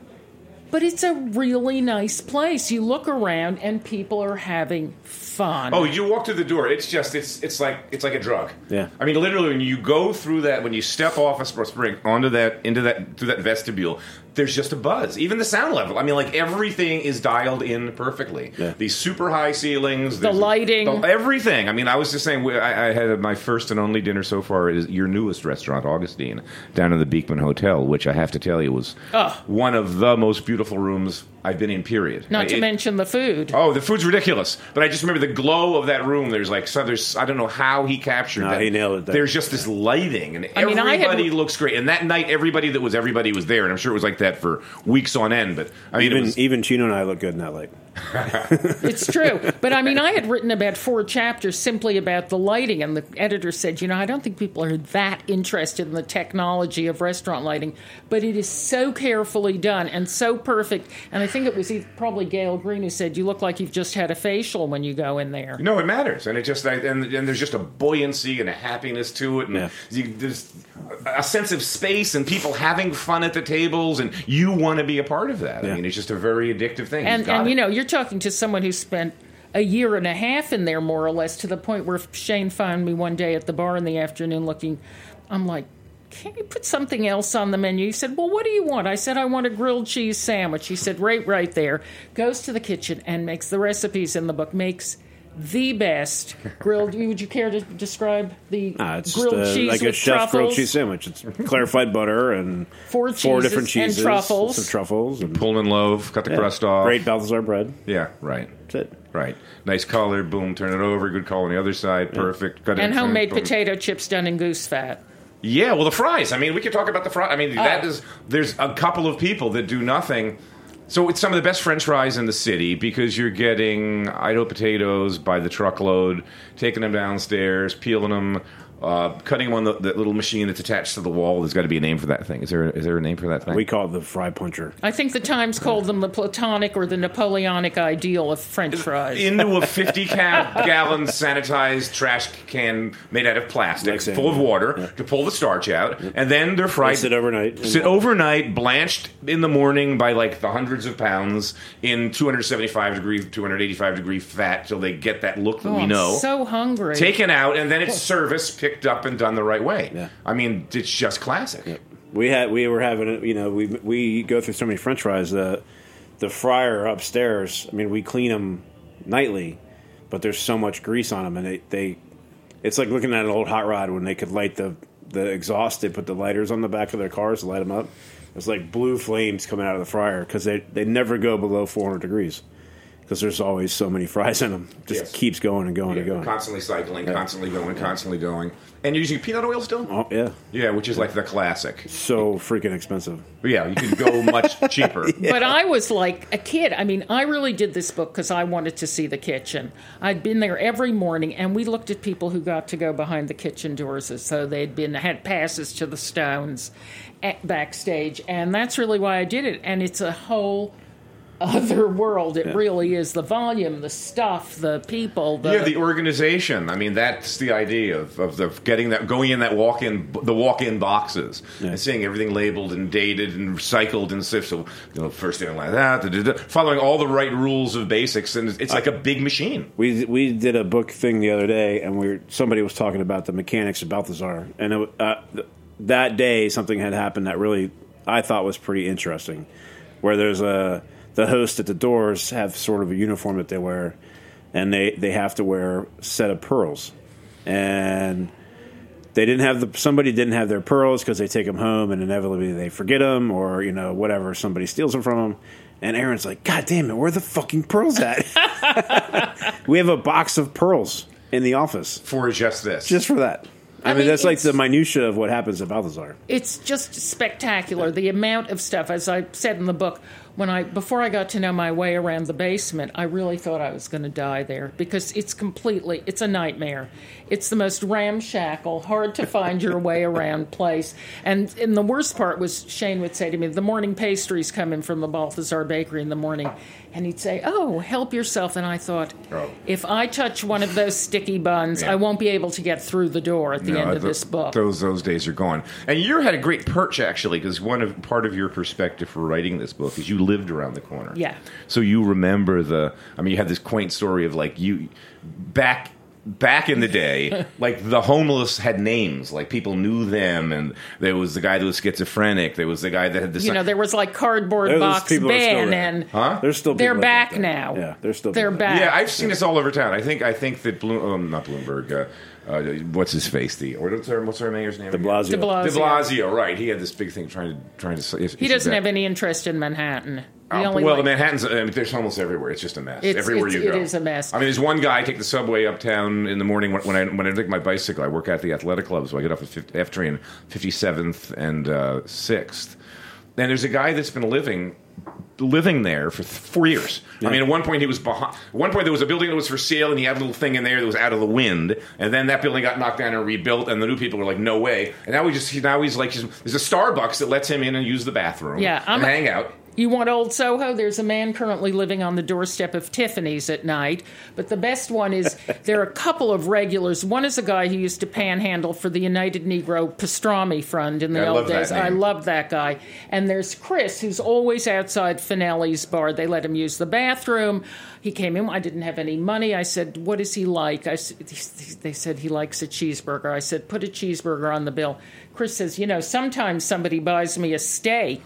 But it's a really nice place. You look around and people are having fun. Oh, you walk through the door. It's just it's it's like it's like a drug. Yeah. I mean, literally, when you go through that, when you step off a spring onto that into that through that vestibule, there's just a buzz. Even the sound level. I mean, like everything is dialed in perfectly. Yeah. These super high ceilings, The there's- lighting. the- everything. I mean, I was just saying, we- I, I had my first and only dinner so far is your newest restaurant, Augustine, down in the Beekman Hotel, which I have to tell you was Ugh. one of the most beautiful rooms I've been in. Period. Not to It- mention the food. Oh, the food's ridiculous. But I just remember the glow of that room. There's like, so there's, I don't know how he captured No, that. he nailed it there. There's just this lighting, and I mean, I had- everybody looks great. And that night, everybody that was everybody was there, and I'm sure it was like that for weeks on end. But I mean, Even it was, even Chino and I look good in that light. It's true. But I mean, I had written about four chapters simply about the lighting, and the editor said, you know, I don't think people are that interested in the technology of restaurant lighting, but it is so carefully done and so perfect. And I think it was either- probably Gail Green who said, you look like you've just had a facial when you go in there. no, it matters, and it just I, and, and there's just a buoyancy and a happiness to it, and Yeah. you, there's a sense of space and people having fun at the tables, and you want to be a part of that. I Yeah. mean, it's just a very addictive thing. And, You've got and you it. know, you're talking to someone who spent a year and a half in there, more or less, to the point where Shane found me one day at the bar in the afternoon looking, I'm like, can't you put something else on the menu? He said, well, what do you want? I said, I want a grilled cheese sandwich. He said, right, right there. Goes to the kitchen and makes the recipes in the book, makes the best grilled. Would you care to describe the Ah, it's grilled just, uh, cheese like with a chef's truffles? grilled cheese sandwich. It's clarified butter and Four four cheeses different and cheeses, truffles. some truffles, and Pullman loaf, cut the yeah, crust off. Great Balthazar bread. Yeah, right. That's it. Right. Nice color, boom, turn it over, good color on the other side, perfect. Cut it And in, homemade boom. potato chips done in goose fat. Yeah, well, the fries. I mean, we could talk about the fries. I mean, Oh. that is. There's a couple of people that do nothing. So it's some of the best French fries in the city because you're getting Idaho potatoes by the truckload, taking them downstairs, peeling them, uh, cutting them on the, the little machine that's attached to the wall. There's got to be a name for that thing. Is there? Is there a name for that thing? We call it the fry puncher. I think the Times called them the Platonic or the Napoleonic ideal of French fries. Into a fifty gallon sanitized trash can made out of plastic, Like sand, full of yeah. water Yeah. to pull the starch out, and then they're fried. They sit overnight. Sit overnight, blanched in the morning by like the hundreds of pounds in two seventy-five degree, two eighty-five degree fat till they get that look that Oh, we I'm know. so hungry. Taken out, and then it's service picked up and done the right way. Yeah. I mean, it's just classic. We had we were having a- you know we we go through so many French fries. The the fryer upstairs. I mean, we clean them nightly, but there's so much grease on them, and they, they it's like looking at an old hot rod when they could light the the exhaust. They put the lighters on the back of their cars to light them up. It's like blue flames coming out of the fryer because they they never go below four hundred degrees because there's always so many fries in them. Just Yes. keeps going and going Yeah, and going. constantly cycling, Yeah. constantly going, constantly going. And you're using peanut oil still? Oh yeah, Yeah, which is like the classic. so freaking expensive. Yeah, you could go much cheaper. But I was like a kid. I mean, I really did this book because I wanted to see the kitchen. I'd been there every morning, and we looked at people who got to go behind the kitchen doors as though they'd been had passes to the Stones at backstage, and that's really why I did it. And it's a whole other world. It Yeah. really is. The volume, the stuff, the people. The, Yeah, the organization. I mean, that's the idea of, of the getting that, going in that walk-in, the walk-in boxes, Yeah. and seeing everything labeled and dated and recycled and stuff. So, you know, first thing like that, da, da, da, following all the right rules of basics, and it's like a big machine. We we did a book thing the other day, and we were, somebody was talking about the mechanics of Balthazar, and it, uh, th- that day something had happened that really I thought was pretty interesting, where there's a the host at the doors have sort of a uniform that they wear, and they, they have to wear a set of pearls, and they didn't have the somebody didn't have their pearls because they take them home and inevitably they forget them or you know whatever somebody steals them from them. And Aaron's like, God damn it, where are the fucking pearls at? We have a box of pearls in the office For just this. just for that. I, I mean, mean, that's like it's- the minutia of what happens at Balthazar. It's just spectacular. The amount of stuff, as I said in the book, when I before I got to know my way around the basement, I really thought I was going to die there because it's completely it's a nightmare. It's the most ramshackle, hard to find your way around place. And and the worst part was Shane would say to me, "The morning pastries come in from the Balthazar Bakery in the morning," and he'd say, "Oh, help yourself." And I thought, Oh. if I touch one of those sticky buns, Yeah. I won't be able to get through the door at the No, end of th- this book. Those those days are gone. And you had a great perch actually, because one of part of your perspective for writing this book is you lived around the corner. Yeah. So you remember the. I mean, you had this quaint story of like you back. Back in the day, like the homeless had names, like people knew them, and there was the guy that was schizophrenic. There was the guy that had this. You know, there was like Cardboard Those Box people are still Ben, there. and Huh? There's still they're people like back that there. now. Yeah, they're still they're people like back. Yeah, I've seen this all over town. I think I think that Bloom, um, not Bloomberg. Uh, uh, what's his face? The or what's our, what's our mayor's name? De again? Blasio. De Blasio. De Blasio, right? He had this big thing trying to trying to. Is, He doesn't have any interest in Manhattan. He Uh, only well, like- Manhattan's. I mean, there's homeless everywhere. It's just a mess. It's- everywhere it's- you go, it is a mess. I mean, there's one guy. I take the subway uptown in the morning when, when I when I take my bicycle. I work at the athletic club, so I get off at F train, fifty-seventh and uh, sixth. And there's a guy that's been living living there for th- four years. I mean, at one point he was behind. At one point there was a building that was for sale, and he had a little thing in there that was out of the wind. And then that building got knocked down and rebuilt, and the new people were like, "No way!" And now we just now he's like, there's a Starbucks that lets him in and use the bathroom, Yeah, I'm- and hang out. You want old Soho? There's a man currently living on the doorstep of Tiffany's at night. But the best one is there are a couple of regulars. One is a guy who used to panhandle for the United Negro Pastrami Fund in the I old love that days. I name. love that guy. And there's Chris, who's always outside Finelli's bar. They let him use the bathroom. He came in. I didn't have any money. I said, "What is he like?" I s- they said he likes a cheeseburger. I said, "Put a cheeseburger on the bill." Chris says, "You know, sometimes somebody buys me a steak."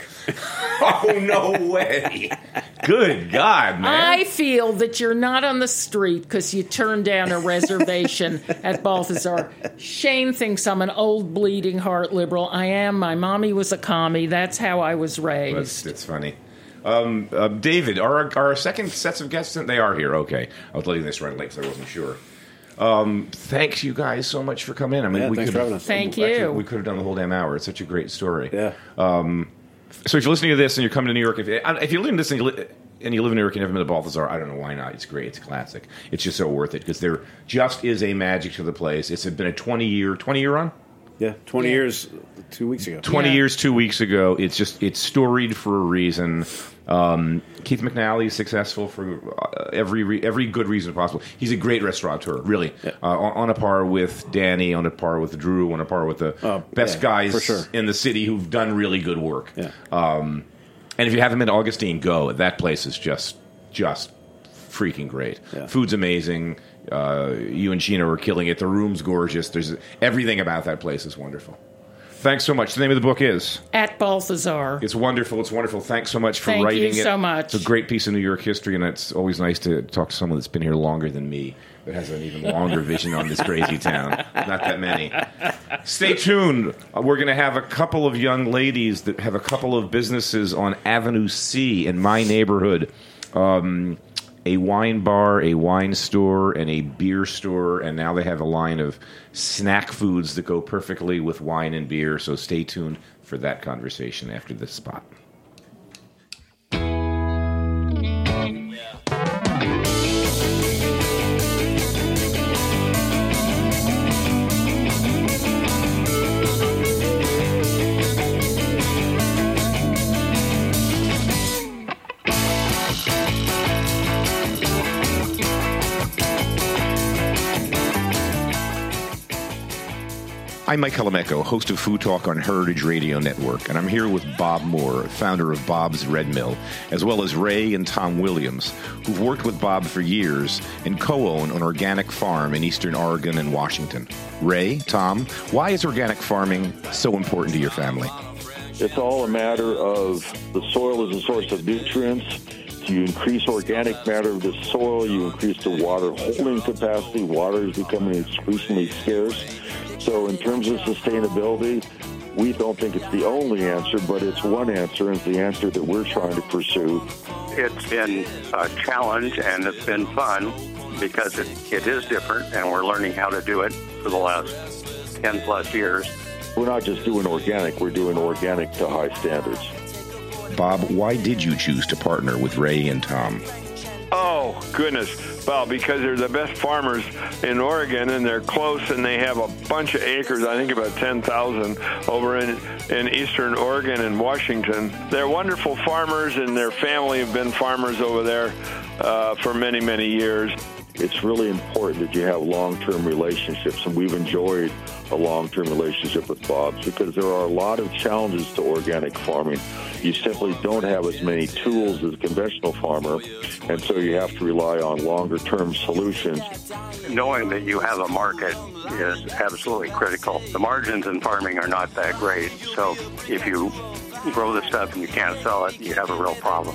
Oh, no way. Good God, man. I feel that you're not on the street because you turned down a reservation at Balthazar. Shane thinks I'm an old bleeding heart liberal. I am. My mommy was a commie. That's how I was That's, raised. that's funny. Um, uh, David, are our, are our second sets of guests, in? They are here, okay. I was letting this run late because I wasn't sure. Um, thanks, you guys, so much for coming in. I mean, Yeah, we thanks could for having us. Thank actually, you. we could have done the whole damn hour. It's such a great story. Yeah. So if you're listening to this and you're coming to New York, if, if you're listening to this and you, li- and you live in New York and you haven't been to Balthazar, I don't know why not. It's great. It's classic. It's just so worth it because there just is a magic to the place. It's been a twenty-year twenty-year run? Yeah, twenty Yeah. years, two weeks ago. twenty Yeah. years, two weeks ago. It's just, it's storied for a reason. Um, Keith McNally is successful for uh, every re- every good reason possible. He's a great restaurateur, really. Yeah. Uh, on, on a par with Danny, on a par with Drew, on a par with the Oh, best yeah, guys for sure. in the city who've done really good work. Yeah. Um, and if you haven't been to Augustine, go. That place is just, just freaking great. Yeah. Food's amazing. Uh, you and Gina were killing it. The room's gorgeous. There's everything about that place is wonderful. Thanks so much. The name of the book is? At Balthazar. It's wonderful. It's wonderful. Thanks so much for Thank writing you it. so much. It's a great piece of New York history, and it's always nice to talk to someone that's been here longer than me, that has an even longer vision on this crazy town. Not that many. Stay tuned. Uh, We're going to have a couple of young ladies that have a couple of businesses on Avenue C in my neighborhood. Um, a wine bar, a wine store, and a beer store, and now they have a line of snack foods that go perfectly with wine and beer, so stay tuned for that conversation after this spot. I'm Mike Calamecco, host of Food Talk on Heritage Radio Network, and I'm here with Bob Moore, founder of Bob's Red Mill, as well as Ray and Tom Williams, who've worked with Bob for years and co-own an organic farm in eastern Oregon and Washington. Ray, Tom, why is organic farming so important to your family? It's all a matter of the soil is a source of nutrients. You increase organic matter of the soil, you increase the water holding capacity. Water is becoming increasingly scarce. So in terms of sustainability, we don't think it's the only answer, but it's one answer, and it's the answer that we're trying to pursue. It's been a challenge, and it's been fun because it, it is different, and we're learning how to do it for the last ten plus years. We're not just doing organic, we're doing organic to high standards. Bob, why did you choose to partner with Ray and Tom? Oh, goodness. Well, because they're the best farmers in Oregon, and they're close, and they have a bunch of acres, I think about ten thousand, over in, in eastern Oregon and Washington. They're wonderful farmers, and their family have been farmers over there uh, for many, many years. It's really important that you have long-term relationships, and we've enjoyed a long-term relationship with Bob's because there are a lot of challenges to organic farming. You simply don't have as many tools as a conventional farmer, and so you have to rely on longer-term solutions. Knowing that you have a market is absolutely critical. The margins in farming are not that great, so if you grow the stuff and you can't sell it, you have a real problem.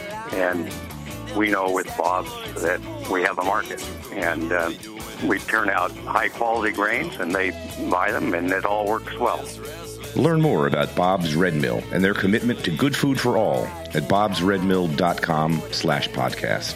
And we know with Bob's that we have a market, and uh, we turn out high-quality grains, and they buy them, and it all works well. Learn more about Bob's Red Mill and their commitment to good food for all at bobsredmill.com slash podcast.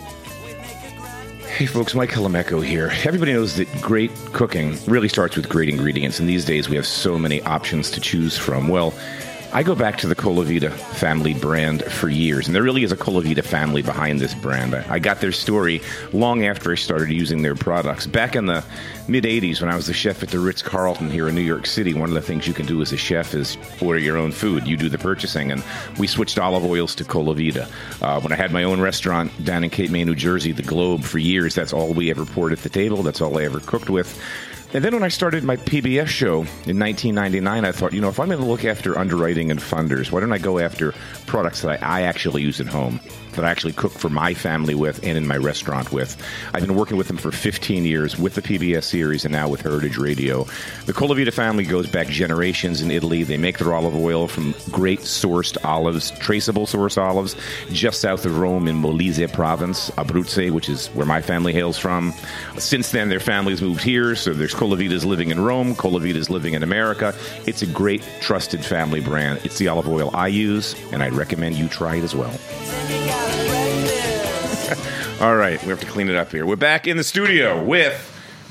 Hey folks, Mike Calamecco here. Everybody knows that great cooking really starts with great ingredients, and these days we have so many options to choose from. Well, I go back to the Colavita family brand for years, and there really is a Colavita family behind this brand. I got their story long after I started using their products. Back in the mid-eighties, when I was the chef at the Ritz-Carlton here in New York City, one of the things you can do as a chef is order your own food. You do the purchasing, and we switched olive oils to Colavita. Uh, when I had my own restaurant down in Cape May, New Jersey, the Globe, for years, that's all we ever poured at the table. That's all I ever cooked with. And then when I started my P B S show in nineteen ninety-nine, I thought, you know, if I'm going to look after underwriting and funders, why don't I go after products that I, I actually use at home, that I actually cook for my family with and in my restaurant with. I've been working with them for fifteen years with the P B S series and now with Heritage Radio. The Colavita family goes back generations in Italy. They make their olive oil from great sourced olives, traceable source olives, just south of Rome in Molise province, Abruzzo, which is where my family hails from. Since then, their families moved here, so there's Colavita's living in Rome, Colavita's living in America. It's a great, trusted family brand. It's the olive oil I use, and I'd recommend you try it as well. All right, we have to clean it up here. We're back in the studio with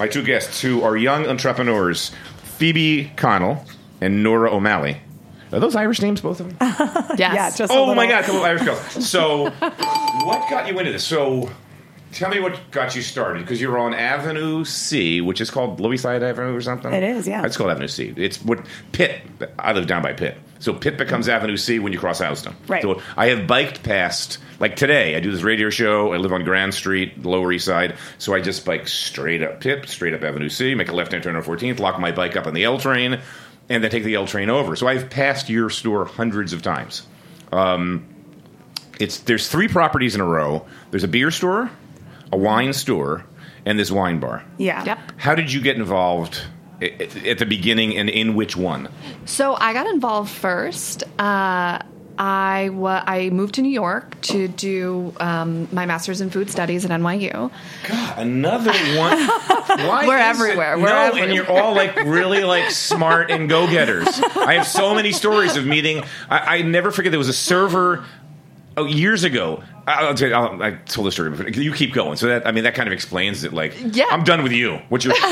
my two guests who are young entrepreneurs, Phoebe Connell and Nora O'Malley. Are those Irish names, both of them? Yes. Yeah, just a Oh, little. my God, a couple of Irish girls. So, what got you into this? So, tell me what got you started, because you're on Avenue C, which is called Lower East Side Avenue or something? It is, yeah. It's called Avenue C. It's what Pitt, I live down by Pitt. So Pitt becomes Avenue C when you cross Houston. Right. So I have biked past, like today, I do this radio show, I live on Grand Street, Lower East Side, so I just bike straight up Pitt, straight up Avenue C, make a left-hand turn on fourteenth, lock my bike up on the L train, and then take the L train over. So I've passed your store hundreds of times. Um, it's there's three properties in a row. There's a beer store, a wine store, and this wine bar. Yeah. Yep. How did you get involved at, at the beginning, and in which one? So I got involved first. Uh, I wa- I moved to New York to do um, my master's in food studies at N Y U. God, another one. Why We're is everywhere. It? We're no, everywhere. and you're all like really like smart and go-getters. I have so many stories of meeting. I, I never forget there was a server oh, years ago. I'll tell you, I'll, I told the story before. You keep going. So that I mean that kind of explains it. Like, Yeah. I'm done with you. What's your?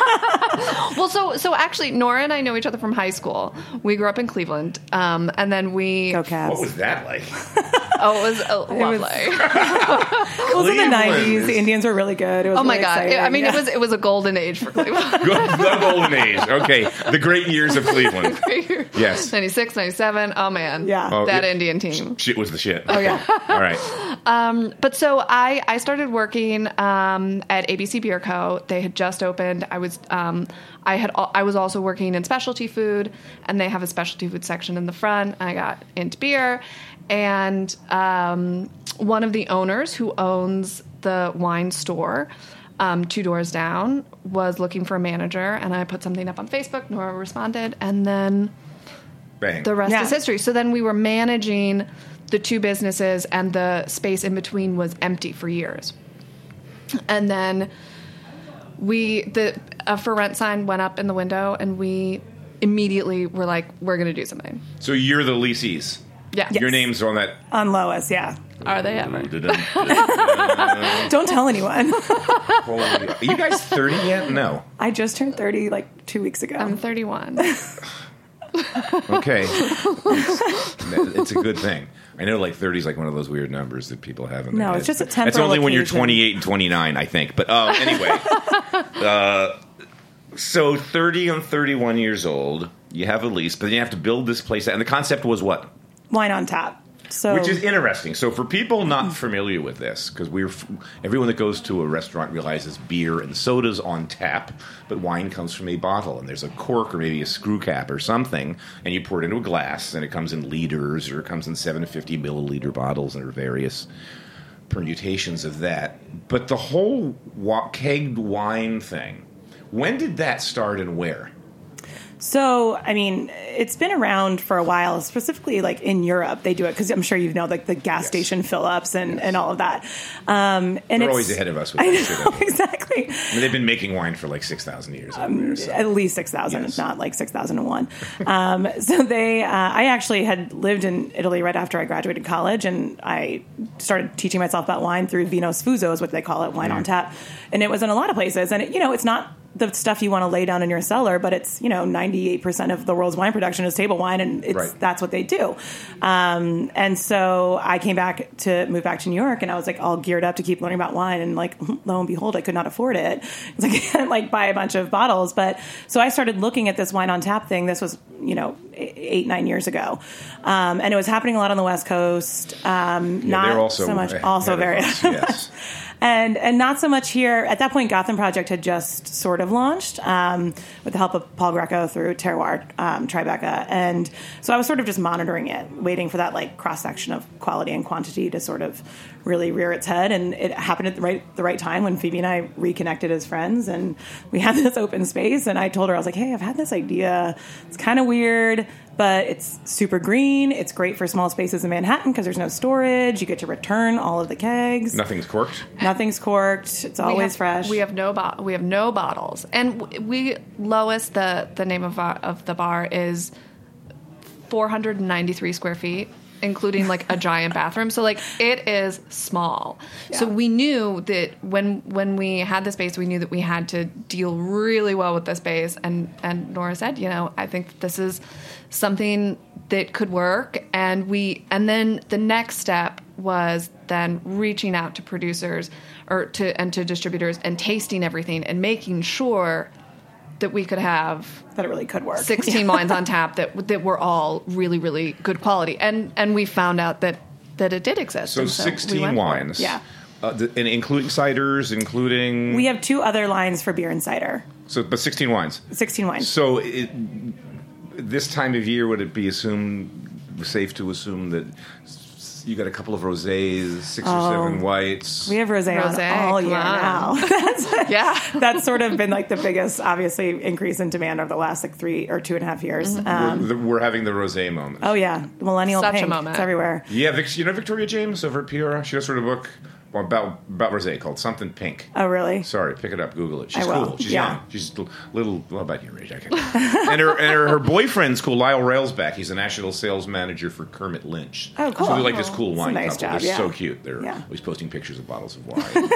Well, so so actually, Nora and I know each other from high school. We grew up in Cleveland, um, and then we. Go Cavs. What was that like? Oh, it was uh, was- lovely. It was in the Cleveland nineties. is- The Indians were really good. It was Oh my really god! exciting. I mean, Yeah. it was it was a golden age for Cleveland. The golden age. Okay, the great years of Cleveland. Yes. ninety-six, ninety-seven. Oh man, Yeah. Oh, that yeah. Indian team. Shit was the shit. Oh yeah. All right. Um, but so I, I started working um, at A B C Beer Co. They had just opened. I was um, I had al- I was also working in specialty food, and they have a specialty food section in the front. I got into beer, and um, one of the owners who owns the wine store, um, two doors down, was looking for a manager, and I put something up on Facebook. Nora responded, and then Bang. the rest Yeah. is history. So then we were managing the two businesses, and the space in between was empty for years. And then we the a for rent sign went up in the window, and we immediately were like, we're going to do something. So you're the leasees. Yeah. Your name's on that. on Lois. Yeah. Are they ever? Don't tell anyone. Holy, are you guys thirty yet? No. I just turned thirty like two weeks ago. I'm thirty-one. Okay. It's, it's a good thing. I know like thirty is like one of those weird numbers that people have in their No, heads, it's just a but temporal It's only when you're occasion. twenty-eight and twenty-nine, I think. But uh, anyway. uh, so thirty and thirty-one years old, you have a lease, but then you have to build this place. And the concept was what? Wine on tap. So Which is interesting. So for people not familiar with this, because we're everyone that goes to a restaurant realizes beer and soda's on tap, but wine comes from a bottle, and there's a cork or maybe a screw cap or something, and you pour it into a glass, and it comes in liters or it comes in seven hundred fifty milliliter bottles, and there are various permutations of that. But the whole wa- kegged wine thing, when did that start and where? So, I mean, it's been around for a while, specifically like in Europe. They do it because I'm sure you know, like the gas Yes. station fill ups and, yes. and all of that. Um, and They're it's, always ahead of us with I that know, shit. I mean. exactly. I mean, they've been making wine for like six thousand years. Over Um, there, so. At least six thousand, Yes. if not like six thousand one. um, so they, uh, I actually had lived in Italy right after I graduated college, and I started teaching myself about wine through Vino Sfuso, is what they call it, wine on tap. And it was in a lot of places. And, it, you know, it's not the stuff you want to lay down in your cellar, but it's, you know, ninety-eight percent of the world's wine production is table wine, and it's Right. that's what they do. Um, and so I came back to move back to New York, and I was like all geared up to keep learning about wine, and like lo and behold, I could not afford it. It's like I can't like buy a bunch of bottles, but so I started looking at this wine on tap thing. This was, you know, eight nine years ago, um, and it was happening a lot on the West Coast. Um, Yeah, not they're also so much, ahead also of very. us, yes. And and not so much here. At that point, Gotham Project had just sort of launched um, with the help of Paul Greco through Terroir, um, Tribeca. And so I was sort of just monitoring it, waiting for that like cross-section of quality and quantity to sort of really rear its head. And it happened at the right the right time when Phoebe and I reconnected as friends. And we had this open space. And I told her, I was like, hey, I've had this idea. It's kind of weird, but it's super green. It's great for small spaces in Manhattan because there's no storage. You get to return all of the kegs. Nothing's corked? Nothing's corked. It's We always have- fresh. We have no bo- we have no bottles, and w- we Lois the the name of our, of the bar is four hundred ninety-three square feet. including like a giant bathroom. So like it is small. Yeah. So we knew that when when we had the space, we knew that we had to deal really well with the space. And and Nora said, you know, I think that this is something that could work. And we and then the next step was then reaching out to producers or to and to distributors and tasting everything and making sure that we could have that it really could work. sixteen Yeah. wines on tap that that were all really, really good quality. And and we found out that, that it did exist. So, and sixteen we went for it. wines. Yeah. Uh, th- and including ciders, including... We have two other lines for beer and cider. So, but sixteen wines. sixteen wines. So, it, this time of year, would it be assumed safe to assume that you got a couple of rosés, six or Oh. seven whites? We have rosé, Rosé, on all come year on. now. That's, Yeah. that's sort of been like the biggest, obviously, increase in demand over the last like three or two and a half years. Mm-hmm. Um, we're, the, we're having the rosé moment. oh yeah, millennial Such a pink. moment. It's everywhere. Yeah, Vic, you know Victoria James over at Piora? She just wrote a book about about rosé called Something Pink. Oh really? Sorry, pick it up, Google it. She's I will. cool. She's Yeah. young. She's a little, well, about your age, I can. and her and her, her boyfriend's cool, Lyle Railsback. He's a national sales manager for Kermit Lynch. Oh, cool. So we like this cool It's a wine nice couple. job, They're yeah. so cute. They're Yeah. always posting pictures of bottles of wine.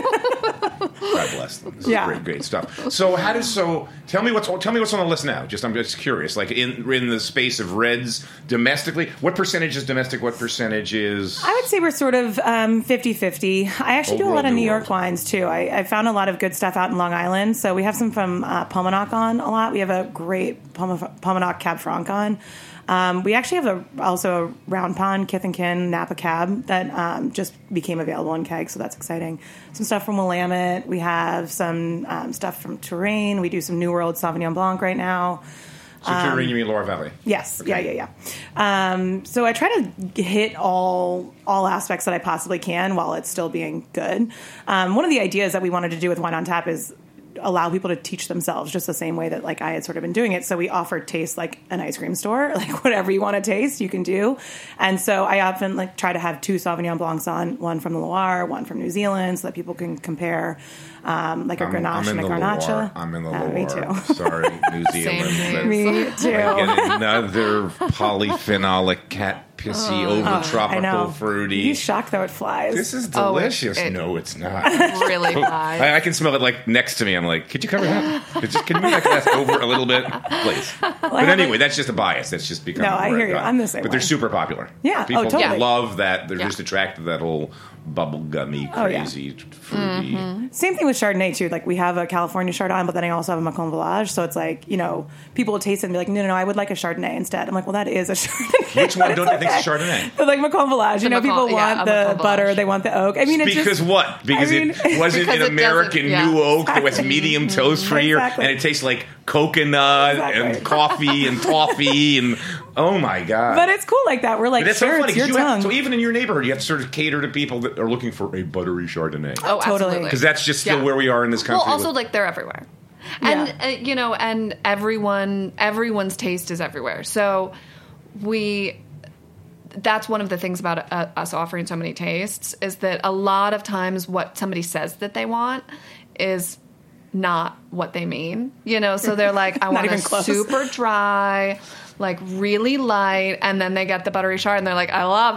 God bless them. This Yeah. is great, great stuff. So how does so? Tell me what's tell me what's on the list now. Just I'm just curious. Like in in the space of reds domestically, what percentage is domestic? What percentage is? I would say we're sort of um, fifty-fifty. I actually do a Overall, lot of New New York World. wines, too. I, I found a lot of good stuff out in Long Island. So we have some from uh, Pomanoc on a lot. We have a great Pom- Pomanoc Cab Franc on. Um, we actually have a, also a Round Pond, Kith and Kin, Napa Cab that um, just became available in keg, so that's exciting. Some stuff from Willamette. We have some um, stuff from Touraine. We do some New World Sauvignon Blanc right now. So um, you mean Loire Valley? Yes. Okay. Yeah, yeah, yeah. Um, so I try to hit all all aspects that I possibly can while it's still being good. Um, one of the ideas that we wanted to do with Wine on Tap is allow people to teach themselves just the same way that like I had sort of been doing it. So we offered taste like an ice cream store, like whatever you want to taste, you can do. And so I often like try to have two Sauvignon Blancs on, one from the Loire, one from New Zealand, so that people can compare um, like a I'm, Grenache I'm in and a the Garnacha. Loire. I'm in the Uh, Loire. me too. Sorry, New Zealand. Same but- Me too. Get another polyphenolic cat pissy over I tropical know. fruity. You'd be shocked though it flies. This is Oh, delicious. it- no, it's not. Really flies. I, I can smell it like next to me. I'm like, could you cover that? Could you, can you move that glass over a little bit, please? But have anyway, a- that's just a bias. That's just becoming. No, I where hear I've you. gotten. I'm the same But they're way. super popular. Yeah. Oh, people totally. love that. They're Yeah. just attracted to that whole bubblegummy, Oh, yeah. crazy, fruity. Same thing with Chardonnay too. Like we have a California Chardonnay, but then I also have a Macon Village. So it's like, you know, people will taste it and be like, no, no, no, I would like a Chardonnay instead. I'm like, well, that is a Chardonnay. Which one But don't it's you think is a Chardonnay? But like Macon Village, you The know, people Macon- yeah, want a the Macon butter, Village. they want the oak. I mean, it's Because just, what? Because I mean- it wasn't Because an it American doesn't- yeah. new oak that was Exactly. medium toast for you, Exactly. and it tastes like coconut Exactly. and coffee and toffee and oh my god! But it's cool like that. We're like, But that's sure, so funny. it's your 'cause you tongue. have, so even in your neighborhood, you have to sort of cater to people that are looking for a buttery Chardonnay. Oh, Totally. absolutely. Because that's just still Yeah. where we are in this country. Well, also with- like they're everywhere, and Yeah. uh, you know, and everyone, everyone's taste is everywhere. So we, that's one of the things about uh, us offering so many tastes is that a lot of times what somebody says that they want is not what they mean. You know, so they're like, I Not want even a close. super dry. Like really light, and then they get the buttery chard, and they're like, "I love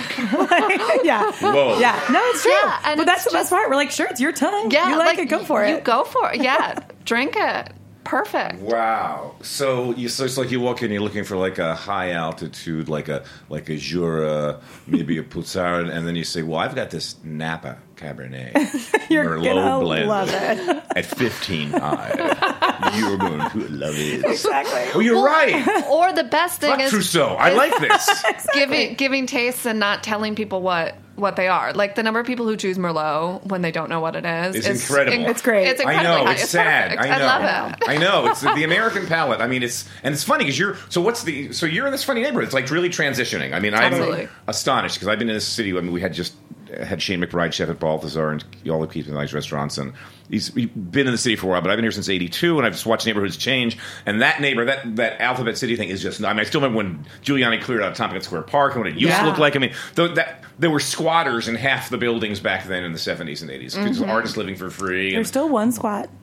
it." yeah. Whoa. Yeah. No, it's true. Yeah, and but that's it's the best just- part. We're like, sure, it's your tongue. Yeah, You like, it, go for you it. go for it. Yeah, drink it. Perfect. Wow. So you so it's like you walk in, you're looking for like a high altitude, like a like a Jura, maybe a Poussard, and then you say, "Well, I've got this Napa Cabernet You're Merlot gonna blend love it. at fifteen high. You're going to love it." Exactly. Oh, you're right. Or the best thing Fuck is Trousseau. I like this. giving giving tastes and not telling people what what they are. Like the number of people who choose Merlot when they don't know what it is. It's is incredible. It's great. It's I incredibly know high. it's sad. perfect. I know. love it. I know it's the, the American palate. I mean, it's and it's funny because you're. So what's the? So you're in this funny neighborhood. It's like really transitioning. I mean, I'm Absolutely. astonished because I've been in this city. I mean, we had just had Shane McBride, chef at Balthazar, and all the people in nice restaurants, and he's, he's been in the city for a while. But I've been here since eighty-two, and I've just watched neighborhoods change. And that neighbor, that that Alphabet City thing is just. I mean, I still remember when Giuliani cleared out Tompkins Square Park and what it used Yeah. to look like. I mean, th- that there were squatters in half the buildings back then in the seventies and eighties. Mm-hmm. Artists living for free. And, There's still one squat.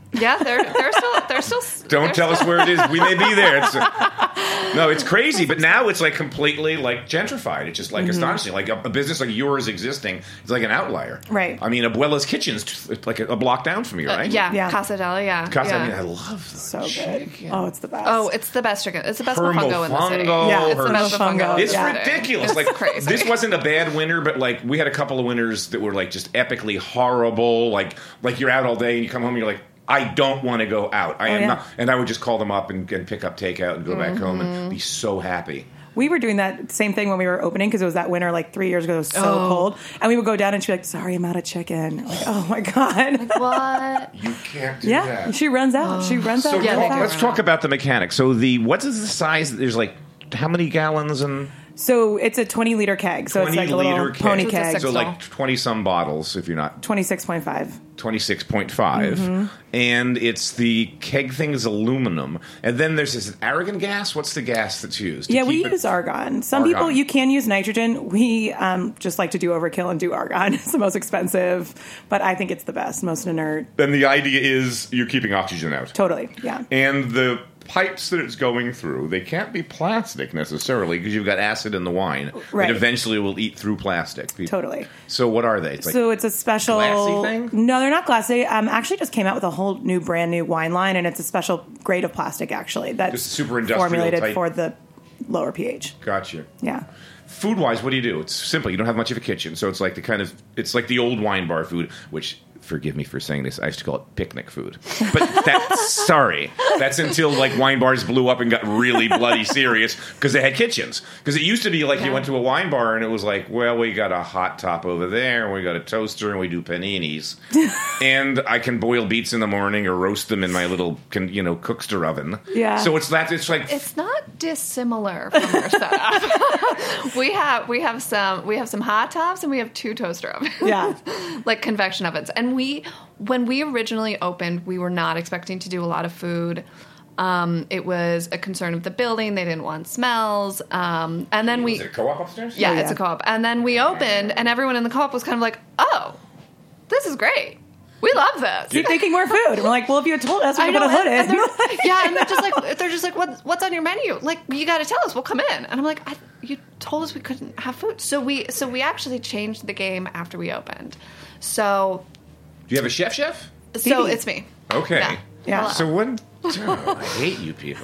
Yeah, they're they're still they're still. Don't they're tell still, us where it is. We may be there. It's a, no, it's crazy. But now it's like completely like gentrified. It's just like mm-hmm. astonishing. Like a, a business like yours existing is like an outlier. Right. I mean, Abuela's Kitchen's t- like a, a block down from you, right? Uh, yeah, Yeah. Casa Della, yeah. Casa, yeah. I mean, I love the So good. chicken. Oh, it's the best. Oh, it's the best chicken. It's the best Her mofongo in the city. mofongo, Yeah, it's the her- best mofongo. mofongo. in It's the Yeah. city. ridiculous. It's Like crazy. this wasn't a bad winter, but like we had a couple of winters that were like just epically horrible. Like like you're out all day and you come home and you're like, I don't want to go out. I Oh, am yeah. not, and I would just call them up and, and pick up takeout and go Mm-hmm. back home and be so happy. We were doing that same thing when we were opening because it was that winter like three years ago. It was so Oh. cold. And we would go down and she'd be like, sorry, I'm out of chicken. Like, oh my God. What? You can't do Yeah. that. She runs out. She runs So out. Yeah, talk- they do. let's talk about the mechanics. So the what is the size? There's like how many gallons and So it's a twenty liter keg. So it's twenty like a little liter keg. pony So it's a keg. six- So Stall. like twenty some bottles if you're not twenty-six point five. twenty-six point five, Mm-hmm. and it's the keg thing is aluminum, and then there's this argon gas. What's the gas that's used? to Yeah, we keep it- use argon. Some Argon. people, you can use nitrogen. We um, just like to do overkill and do argon. It's the most expensive, but I think it's the best, most inert. Then the idea is you're keeping oxygen out, Totally, yeah. and the pipes that it's going through, they can't be plastic necessarily because you've got acid in the wine Right. that eventually will eat through plastic. Totally. So what are they? It's like So it's a special glassy thing? No, they're not glassy. Um, actually, just came out with a whole new, brand new wine line, and it's a special grade of plastic. Actually, that's Just super industrial formulated type. for the lower pH. Gotcha. Yeah. Food wise, what do you do? It's simple. You don't have much of a kitchen, so it's like the kind of it's like the old wine bar food, which forgive me for saying this, I used to call it picnic food. But that's sorry. That's until like wine bars blew up and got really bloody serious because they had kitchens. Because it used to be like you went to a wine bar and it was like, well, we got a hot top over there and we got a toaster and we do paninis. And I can boil beets in the morning or roast them in my little can, you know, cookster oven. Yeah. So it's that it's like It's not dissimilar from our setup. we have we have some we have some hot tops and we have two toaster ovens. Yeah. Like convection ovens. And we when we originally opened, we were not expecting to do a lot of food. Um, it was a concern of the building. They didn't want smells. Um, and then we is it a co-op upstairs? Yeah, Oh, it's yeah. a co-op. And then we opened and everyone in the co-op was kind of like, "Oh, this is great. We love this." Keep making more food. And we're like, well, if you had told us, we I would know, have put and- a and hood in. they're- yeah, and they're just like they're just like, what, what's on your menu? Like, you got to tell us. We'll come in. And I'm like, I, you told us we couldn't have food, so we so we actually changed the game after we opened. So Do you have a chef chef? so Phoebe. it's me. Okay. Yeah. Yeah. Hello. So when oh, I hate you people.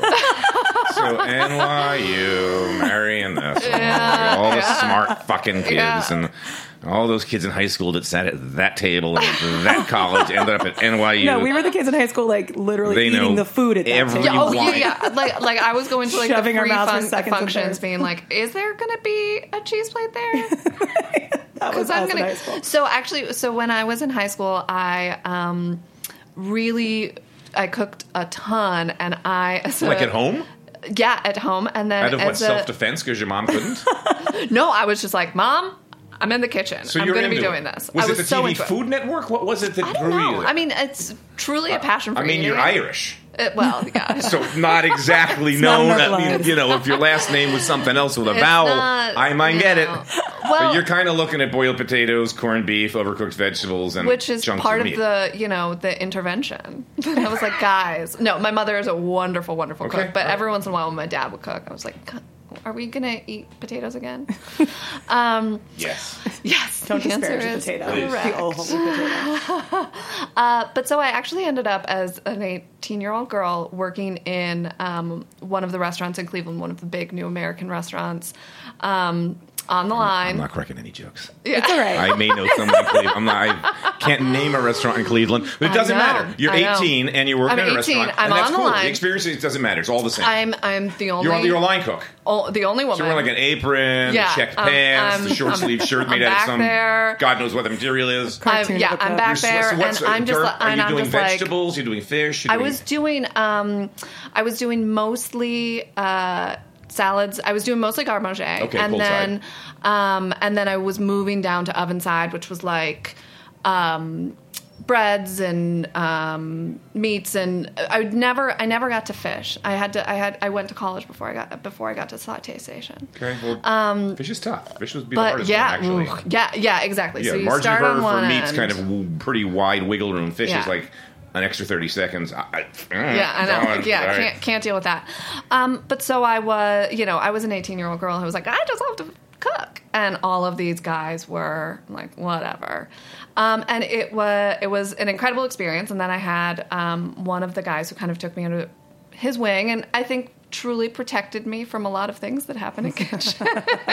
So N Y U, marrying this, all the smart fucking kids, Yeah. and all those kids in high school that sat at that table and that college ended up at N Y U. No, we were the kids in high school, like literally They know eating the food at that every table. Yeah, oh wine. yeah, yeah. Like like I was going to like Shoving the our free mouths for fun- seconds and functions, thirds. being like, is there going to be a cheese plate there? That was I'm us in gonna. high school. So actually, so when I was in high school, I um, really I cooked a ton, and I so, Like at home? Yeah, at home, and then Out of what, as a, self defense because your mom couldn't? no, I was just like, Mom, I'm in the kitchen. So I'm you're going to be into doing it. this. Was I it was the so T V into it. Food Network? What was it that I don't drew know. you? I mean, it's truly a passion for I mean, eating. you're Irish. It, well, yeah. So not exactly not known. in our I mean, blood. you know, if your last name was something else with a It's vowel, not, I might you get it. know. But Well, you're kind of looking at boiled potatoes, corned beef, overcooked vegetables, and which is chunks part of, of meat. the you know the intervention. I was like, guys, no, my mother is a wonderful, wonderful Okay, cook, but all right. every once in a while when my dad would cook, I was like, "God, are we gonna eat potatoes again? um, Yes. yes, Don't the answer disparage the is potato. correct. The old holy potato. Uh, but so I actually ended up as an eighteen-year-old girl working in um, one of the restaurants in Cleveland, one of the big new American restaurants. Um, on the line, I'm not cracking any jokes. It's all right. I may know someone in Cleveland. I'm not, I can't name a restaurant in Cleveland, but it I doesn't know, matter. You're I know. eighteen and you're working I'm at a eighteen, restaurant. I'm and that's on the cool. line. The experience it doesn't matter. It's all the same. I'm I'm the only you're, you're a line cook. oh, the only woman. So we're wearing like an apron, Yeah, checked um, pants, I'm- the short I'm- sleeve shirt made I'm out of back some there. God knows what the material is. I'm, Cartoon yeah, of a I'm cook. back You're- so there, what's- and I'm just are li- and you I'm doing just like vegetables? You're doing fish? You're I doing, was doing um, I was doing mostly uh, salads. I was doing mostly garde manger, Okay, and cold then um, and then I was moving down to oven side, which was like um, breads and um, meats, and I would never I never got to fish. I had to I had I went to college before I got before I got to saute station. Okay, well, fish is tough. Fish would be the Um, But hardest yeah, one, actually. ooh, yeah, yeah, exactly. Yeah, so you margin start for, on one for meat's end. kind of w- pretty wide wiggle room. Fish Yeah. is like an extra thirty seconds. I, I, Yeah, I know. God, Yeah, right. can't can't deal with that. Um, but so I was, you know, I was an eighteen-year-old girl who was like, I just have to cook, and all of these guys were like, whatever. Um, and it was it was an incredible experience. And then I had um, one of the guys who kind of took me under his wing, and I think truly protected me from a lot of things that happen in kitchen.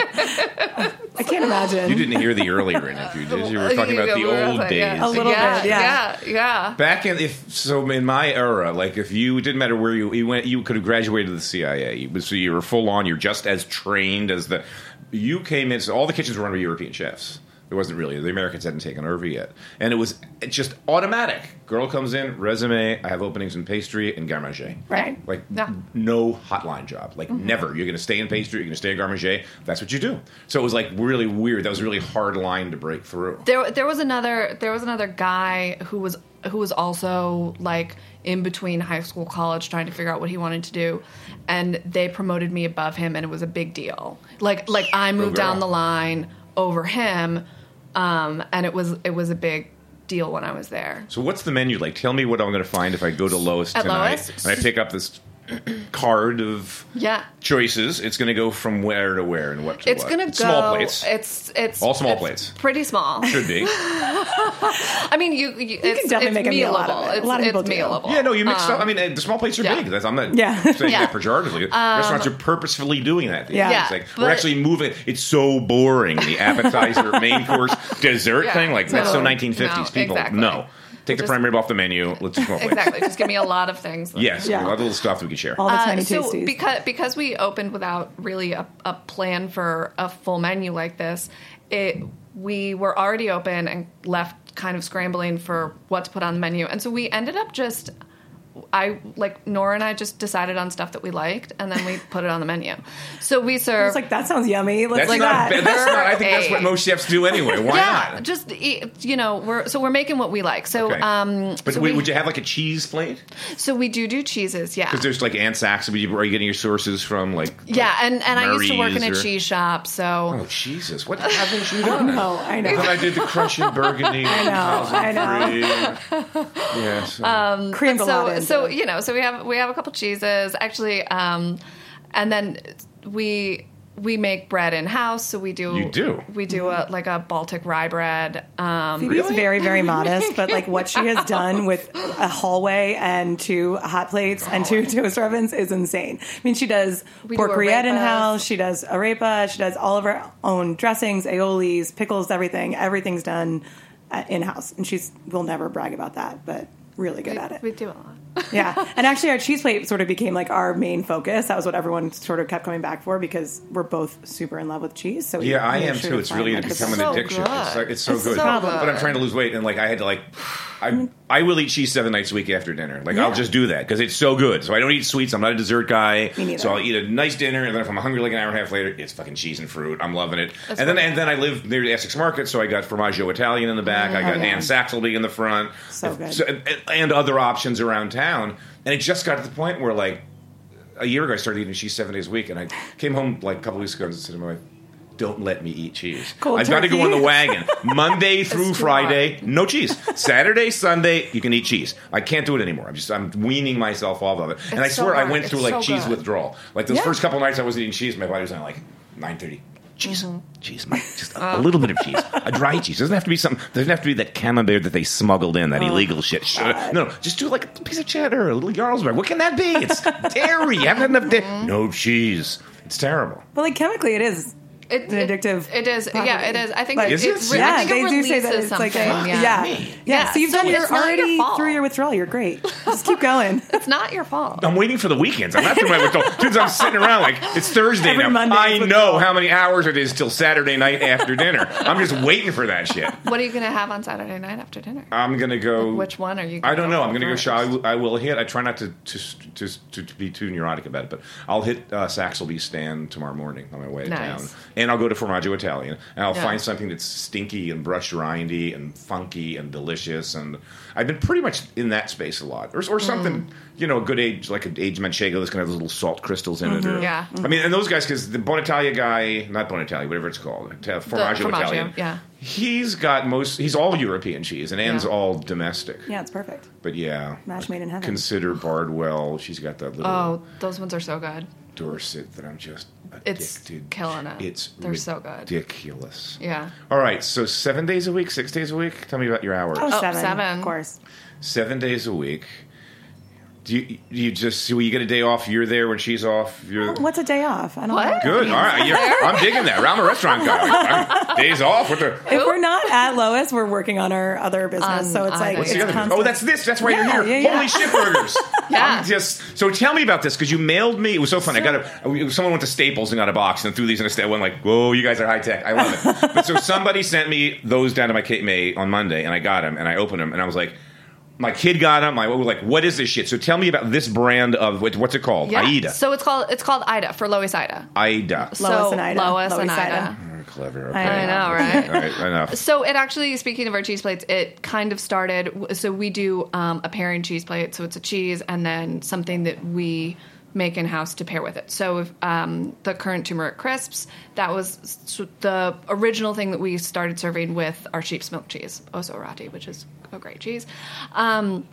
I can't imagine. You didn't hear the earlier interview, did you? You were talking about the old days. Yeah. A little yeah, bit, yeah. yeah, yeah. Back in if so in my era, like if you it didn't matter where you you went, you could have graduated to the C I A. You- So you were full on. You're just as trained as the. You came in. So all the kitchens were run by European chefs. There wasn't really the Americans hadn't taken over yet, and it was just automatic. Girl comes in, resume. I have openings in pastry and garde manger. Right. Like Yeah. no hotline job. Like Mm-hmm. never. You're going to stay in pastry. You're going to stay in garde manger. That's what you do. So it was like really weird. That was a really hard line to break through. There, there was another. There was another guy who was who was also like in between high school, college, trying to figure out what he wanted to do, and they promoted me above him, and it was a big deal. Like, like I moved girl. down the line over him, um, and it was it was a big deal when I was there. So what's the menu like? Tell me what I'm going to find if I go to Lois At tonight Lois? and I pick up this card of Yeah. choices. It's going to go from where to where and what to It's what. gonna go. Small plates. It's it's All small it's plates. Pretty small. Should be. I mean, you you, it's, definitely it's make a meal out of mealable. it. A It's, lot of people it's do. mealable. Yeah, no, you mix Um, up. I mean, uh, the small plates are yeah. big. That's, I'm not Yeah. saying Yeah. that pejoratively. Restaurants are purposefully doing that. these Yeah. days. Yeah, It's like, we're but- actually moving. It's so boring. The appetizer, main course, dessert Yeah, thing. Like, that's so totally. nineteen fifties. No, People, exactly. no. Take the Just- prime rib off the menu. Let's do small plates. Exactly. Just give me a lot of things. Yes, Yeah. a lot of little stuff we can share. All the Uh, tiny so tasties. because because we opened without really a, a plan for a full menu like this, it we were already open and left kind of scrambling for what to put on the menu, and so we ended up just. I like Nora and I just decided on stuff that we liked, and then we put it on the menu. So we I serve was like, that sounds yummy. Let's That's like not. that. That's not. I think that's what Hey. most chefs do anyway. Why yeah, not? just eat, you know, we're so we're making what we like. So Okay. um, But so wait, we, would you have like a cheese plate? so we do do cheeses, yeah. Because there's like Aunt Saxby. Are you getting your sources from like? Yeah, like and, and I used to work in a Murray's or- cheese shop, so Oh Jesus! What haven't you done? No, I know. Then I did the Crunch in Burgundy. I know, I know. Yes. Um, Cream so so, so you know, so we have we have a couple cheeses actually, um, and then we we make bread in house. So we do You do? we do a like a Baltic rye bread. Um, Phoebe's very, very modest, but like what she has done with a hallway and two hot plates and two toaster ovens is insane. I mean, she does We pork do rillette in arepas. house, she does arepa, she does all of her own dressings, aiolis, pickles, everything. Everything's done uh, in house, and she's will never brag about that, but really good we, at it. we do a lot. Yeah, and actually, our cheese plate sort of became like our main focus. That was what everyone sort of kept coming back for because we're both super in love with cheese. So we yeah, I made am sure too. to It's find, really like, the become an so addiction. good. It's, like, it's so It's good. so But I'm good. trying to lose weight, and like I had to like, I I will eat cheese seven nights a week after dinner. Like I'll Yeah. just do that because it's so good. So I don't eat sweets. I'm not a dessert guy. Me neither. So I'll eat a nice dinner, and then if I'm hungry like an hour and a half later, it's fucking cheese and fruit. I'm loving it. That's and then right. and then I live near the Essex Market, so I got Formaggio Italian in the back. I got yeah. Ann Saxelby in the front. So good. and, and other options around town. And it just got to the point where like a year ago I started eating cheese seven days a week, and I came home like a couple weeks ago and said to my wife, "Don't let me eat cheese. Cold I've got to go turkey. on the wagon. Monday through too Friday, no cheese. Saturday, Sunday, you can eat cheese. I can't do it anymore. I'm just I'm weaning myself off of it. And I It's so swear I hard. went through It's like so cheese good. withdrawal. Like those Yeah. first couple nights I was eating cheese, my body was on like nine thirty. Cheese, Mm-hmm. cheese, Mike. Just Uh. a, a little bit of cheese, a dry cheese. Doesn't have to be something. Doesn't have to be that camembert that they smuggled in, Oh, that illegal shit. Sure. No, no, just do like a piece of cheddar, a little Jarlsberg. What can that be? It's dairy. You haven't had enough dairy. No cheese. It's terrible. But like chemically, it is It, an addictive. It is. property. Yeah, it is. I think But- it, Is it, it? re- Yeah, I think they it do say that releases it's like a, something, yeah. yeah. yeah, Yeah, So you've so done. You're it's not your already fault. through your withdrawal. You're great. Just keep going. It's not your fault. I'm waiting for the weekends. I'm not doing my withdrawal. Dudes, I'm sitting around like, it's Thursday Every now. Monday I is know withdrawal. how many hours it is till Saturday night after dinner. I'm just waiting for that shit. What are you going to have on Saturday night after dinner? I'm going to go... Which one are you I gonna don't go know. I'm for going to go first? show. I, w- I will hit. I try not to to, to to to be too neurotic about it, but I'll hit uh, Saxelby's stand tomorrow morning on my way to Nice. town. and I'll go to Formaggio Italian, and I'll Yeah. find something that's stinky and brush rindy and funky and delicious. And I've been pretty much in that space a lot, or, or something, you know, a good age like an aged manchego that's going to have those little salt crystals in it. Or, Yeah. I mean, and those guys, because the Bonitalia guy, not Bonitalia, whatever it's called, uh, Formaggio Formaggio, Italian. yeah. He's got most. He's all European cheese, and Anne's Yeah. all domestic. Yeah, it's perfect. But yeah, Match made in heaven. Consider Bardwell. She's got that little Oh, those ones are so good. Dorset that I'm just addicted. It's killing it. It's They're so good. ridiculous. Yeah. All right, so seven days a week, six days a week. Tell me about your hours. Oh, Oh, seven, seven. of course. Seven days a week. Do you, do you just so you get a day off? You're there when she's off. You're What's a day off? I don't What? know. good. All right, yeah, I'm digging that. I'm a restaurant guy. Like, I'm- days off. What the? If we're not at Lois, we're working on our other business. On so it's Ida. like, What's it's the other? constant. Oh, that's this. That's why Yeah, you're here. yeah, yeah. Holy shit burgers. Yeah. I'm just so tell me about this because you mailed me. It was so fun. I got a someone went to Staples and got a box and threw these in a sta- I went like, whoa, you guys are high tech. I love it. But so somebody sent me those down to my Cape May on Monday, and I got them and I opened them and I was like. My kid got them. I was like, "What is this shit?" So tell me about this brand of what- what's it called? Yeah. Aida. So it's called it's called Ida for Lois Ida. Aida. Lois so and Ida. Lois, and Lois Ida. Ida. Oh, clever. I Okay. I know, right? All right, enough. So it actually, speaking of our cheese plates, it kind of started. So we do um, a pairing cheese plate. So it's a cheese and then something that we make in house to pair with it. So if, um, the current turmeric crisps, that was s- the original thing that we started serving with our sheep's milk cheese, Osso Orati, which is a great cheese. Um,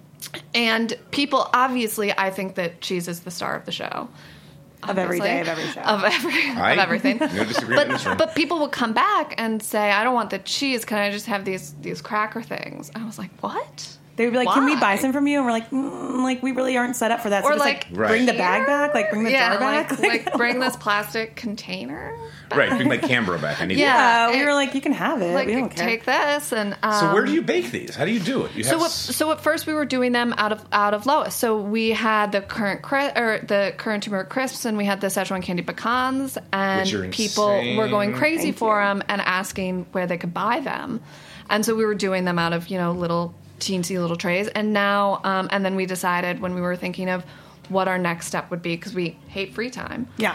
and people, obviously, I think that cheese is the star of the show. Of every Obviously. day, of every show. Of every I- of everything. No disagreement in this room. But but people would come back and say, "I don't want the cheese. Can I just have these these cracker things?" I was like, "What?" They would be like, "Can we Why? buy some from you?" And we're like, mm, "Like we really aren't set up for that." So Or just, like, like, Right. bring the bag back, like bring the yeah, jar back, like, like bring this plastic container. back. Right, bring my Canberra back. I need Yeah. Yeah, we it- were like, "You can have it. Like we don't care." take this and. Um, So where do you bake these? How do you do it? You So have at, s- so at first we were doing them out of out of Lois. So we had the current cri- or the current turmeric crisps, and we had the Szechuan candy pecans, and Which are people insane. were going crazy Thank for you. them and asking where they could buy them, and so we were doing them out of you know little teensy little trays. And now, um, and then we decided when we were thinking of what our next step would be because we hate free time. Yeah.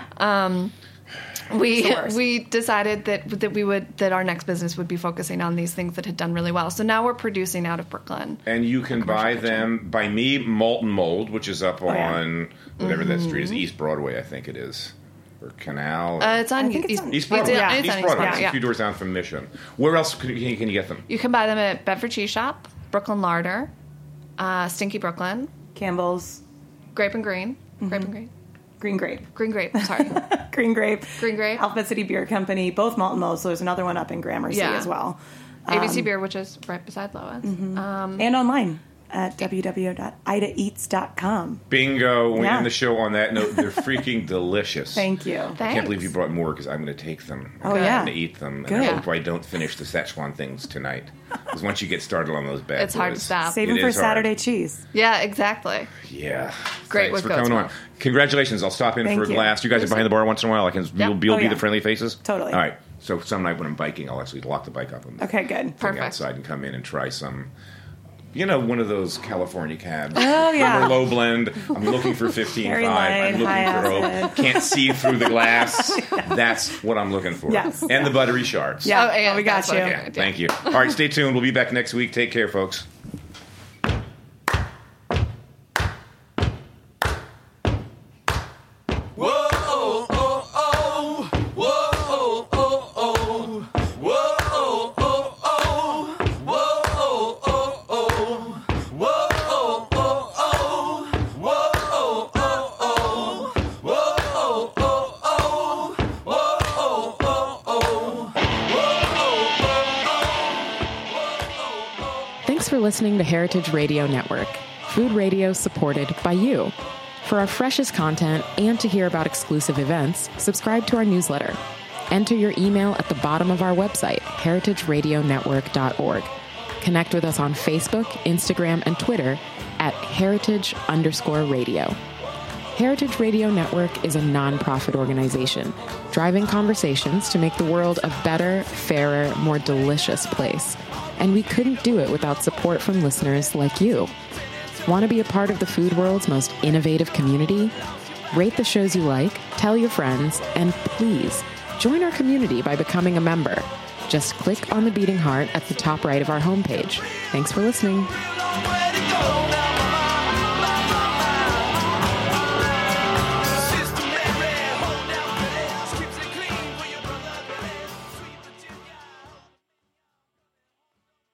We It's the worst. we decided that that we would that our next business would be focusing on these things that had done really well. So now we're producing out of Brooklyn. and you can buy them by me, Molten Mold, which is up yeah. on whatever that street is, East Broadway, I think it is, or Canal. or- Uh, it's on I think it's East, on- East Broadway. It's, yeah. it's East on Broadway. East, It's yeah. a few doors down from Mission. Where else can you, can you get them? You can buy them at Bedford Cheese Shop, Brooklyn Larder, uh, Stinky Brooklyn, Campbell's Grape and Green, Mm-hmm. Grape and Green, Green Grape, Green Grape. Sorry, Green Grape, Green Grape. Alphabet City Beer Company, both Malt and Mo. So there's another one up in Gramercy Yeah. as well, A B C Beer, which is right beside Lois. Mm-hmm. Um, and online at w w w dot ida eats dot com. Bingo. We Yeah. end the show on that note. They're freaking delicious. Thank you. I can't Thanks. believe you brought more because I'm going to take them. Oh, I'm yeah. going to eat them. Good. And I hope I don't finish the Szechuan things tonight. Because once you get started on those bad It's hard to boys, stop. Save it them for is hard. Saturday cheese. yeah, exactly. Yeah. Great Thanks with for goat's coming on. milk. Congratulations. I'll stop in Thank for a you. glass. You guys are behind the bar once in a while. I can. You'll, you'll Oh, be yeah. the friendly faces. Totally. All right. So some night when I'm biking, I'll actually lock the bike up and Okay, good. take Perfect. outside and come in and try some. You know, one of those California cabs. Oh, yeah. Remember low blend. I'm looking for fifteen Very five. light, I'm looking high for acid. oak. Can't see through the glass. That's what I'm looking for. Yes. And the buttery shards. Yeah, Oh, yeah, we got that's what you. I Yeah, figured, thank you. All right, stay tuned. We'll be back next week. Take care, folks. Thanks for listening to Heritage Radio Network, food radio supported by you. For our freshest content and to hear about exclusive events, subscribe to our newsletter. Enter your email at the bottom of our website, heritage radio network dot org. Connect with us on Facebook, Instagram, and Twitter at heritage underscore radio. Heritage Radio Network is a nonprofit organization driving conversations to make the world a better, fairer, more delicious place. And we couldn't do it without support from listeners like you. Want to be a part of the food world's most innovative community? Rate the shows you like, tell your friends, and please Join our community by becoming a member. Just click on the beating heart at the top right of our homepage. Thanks for listening.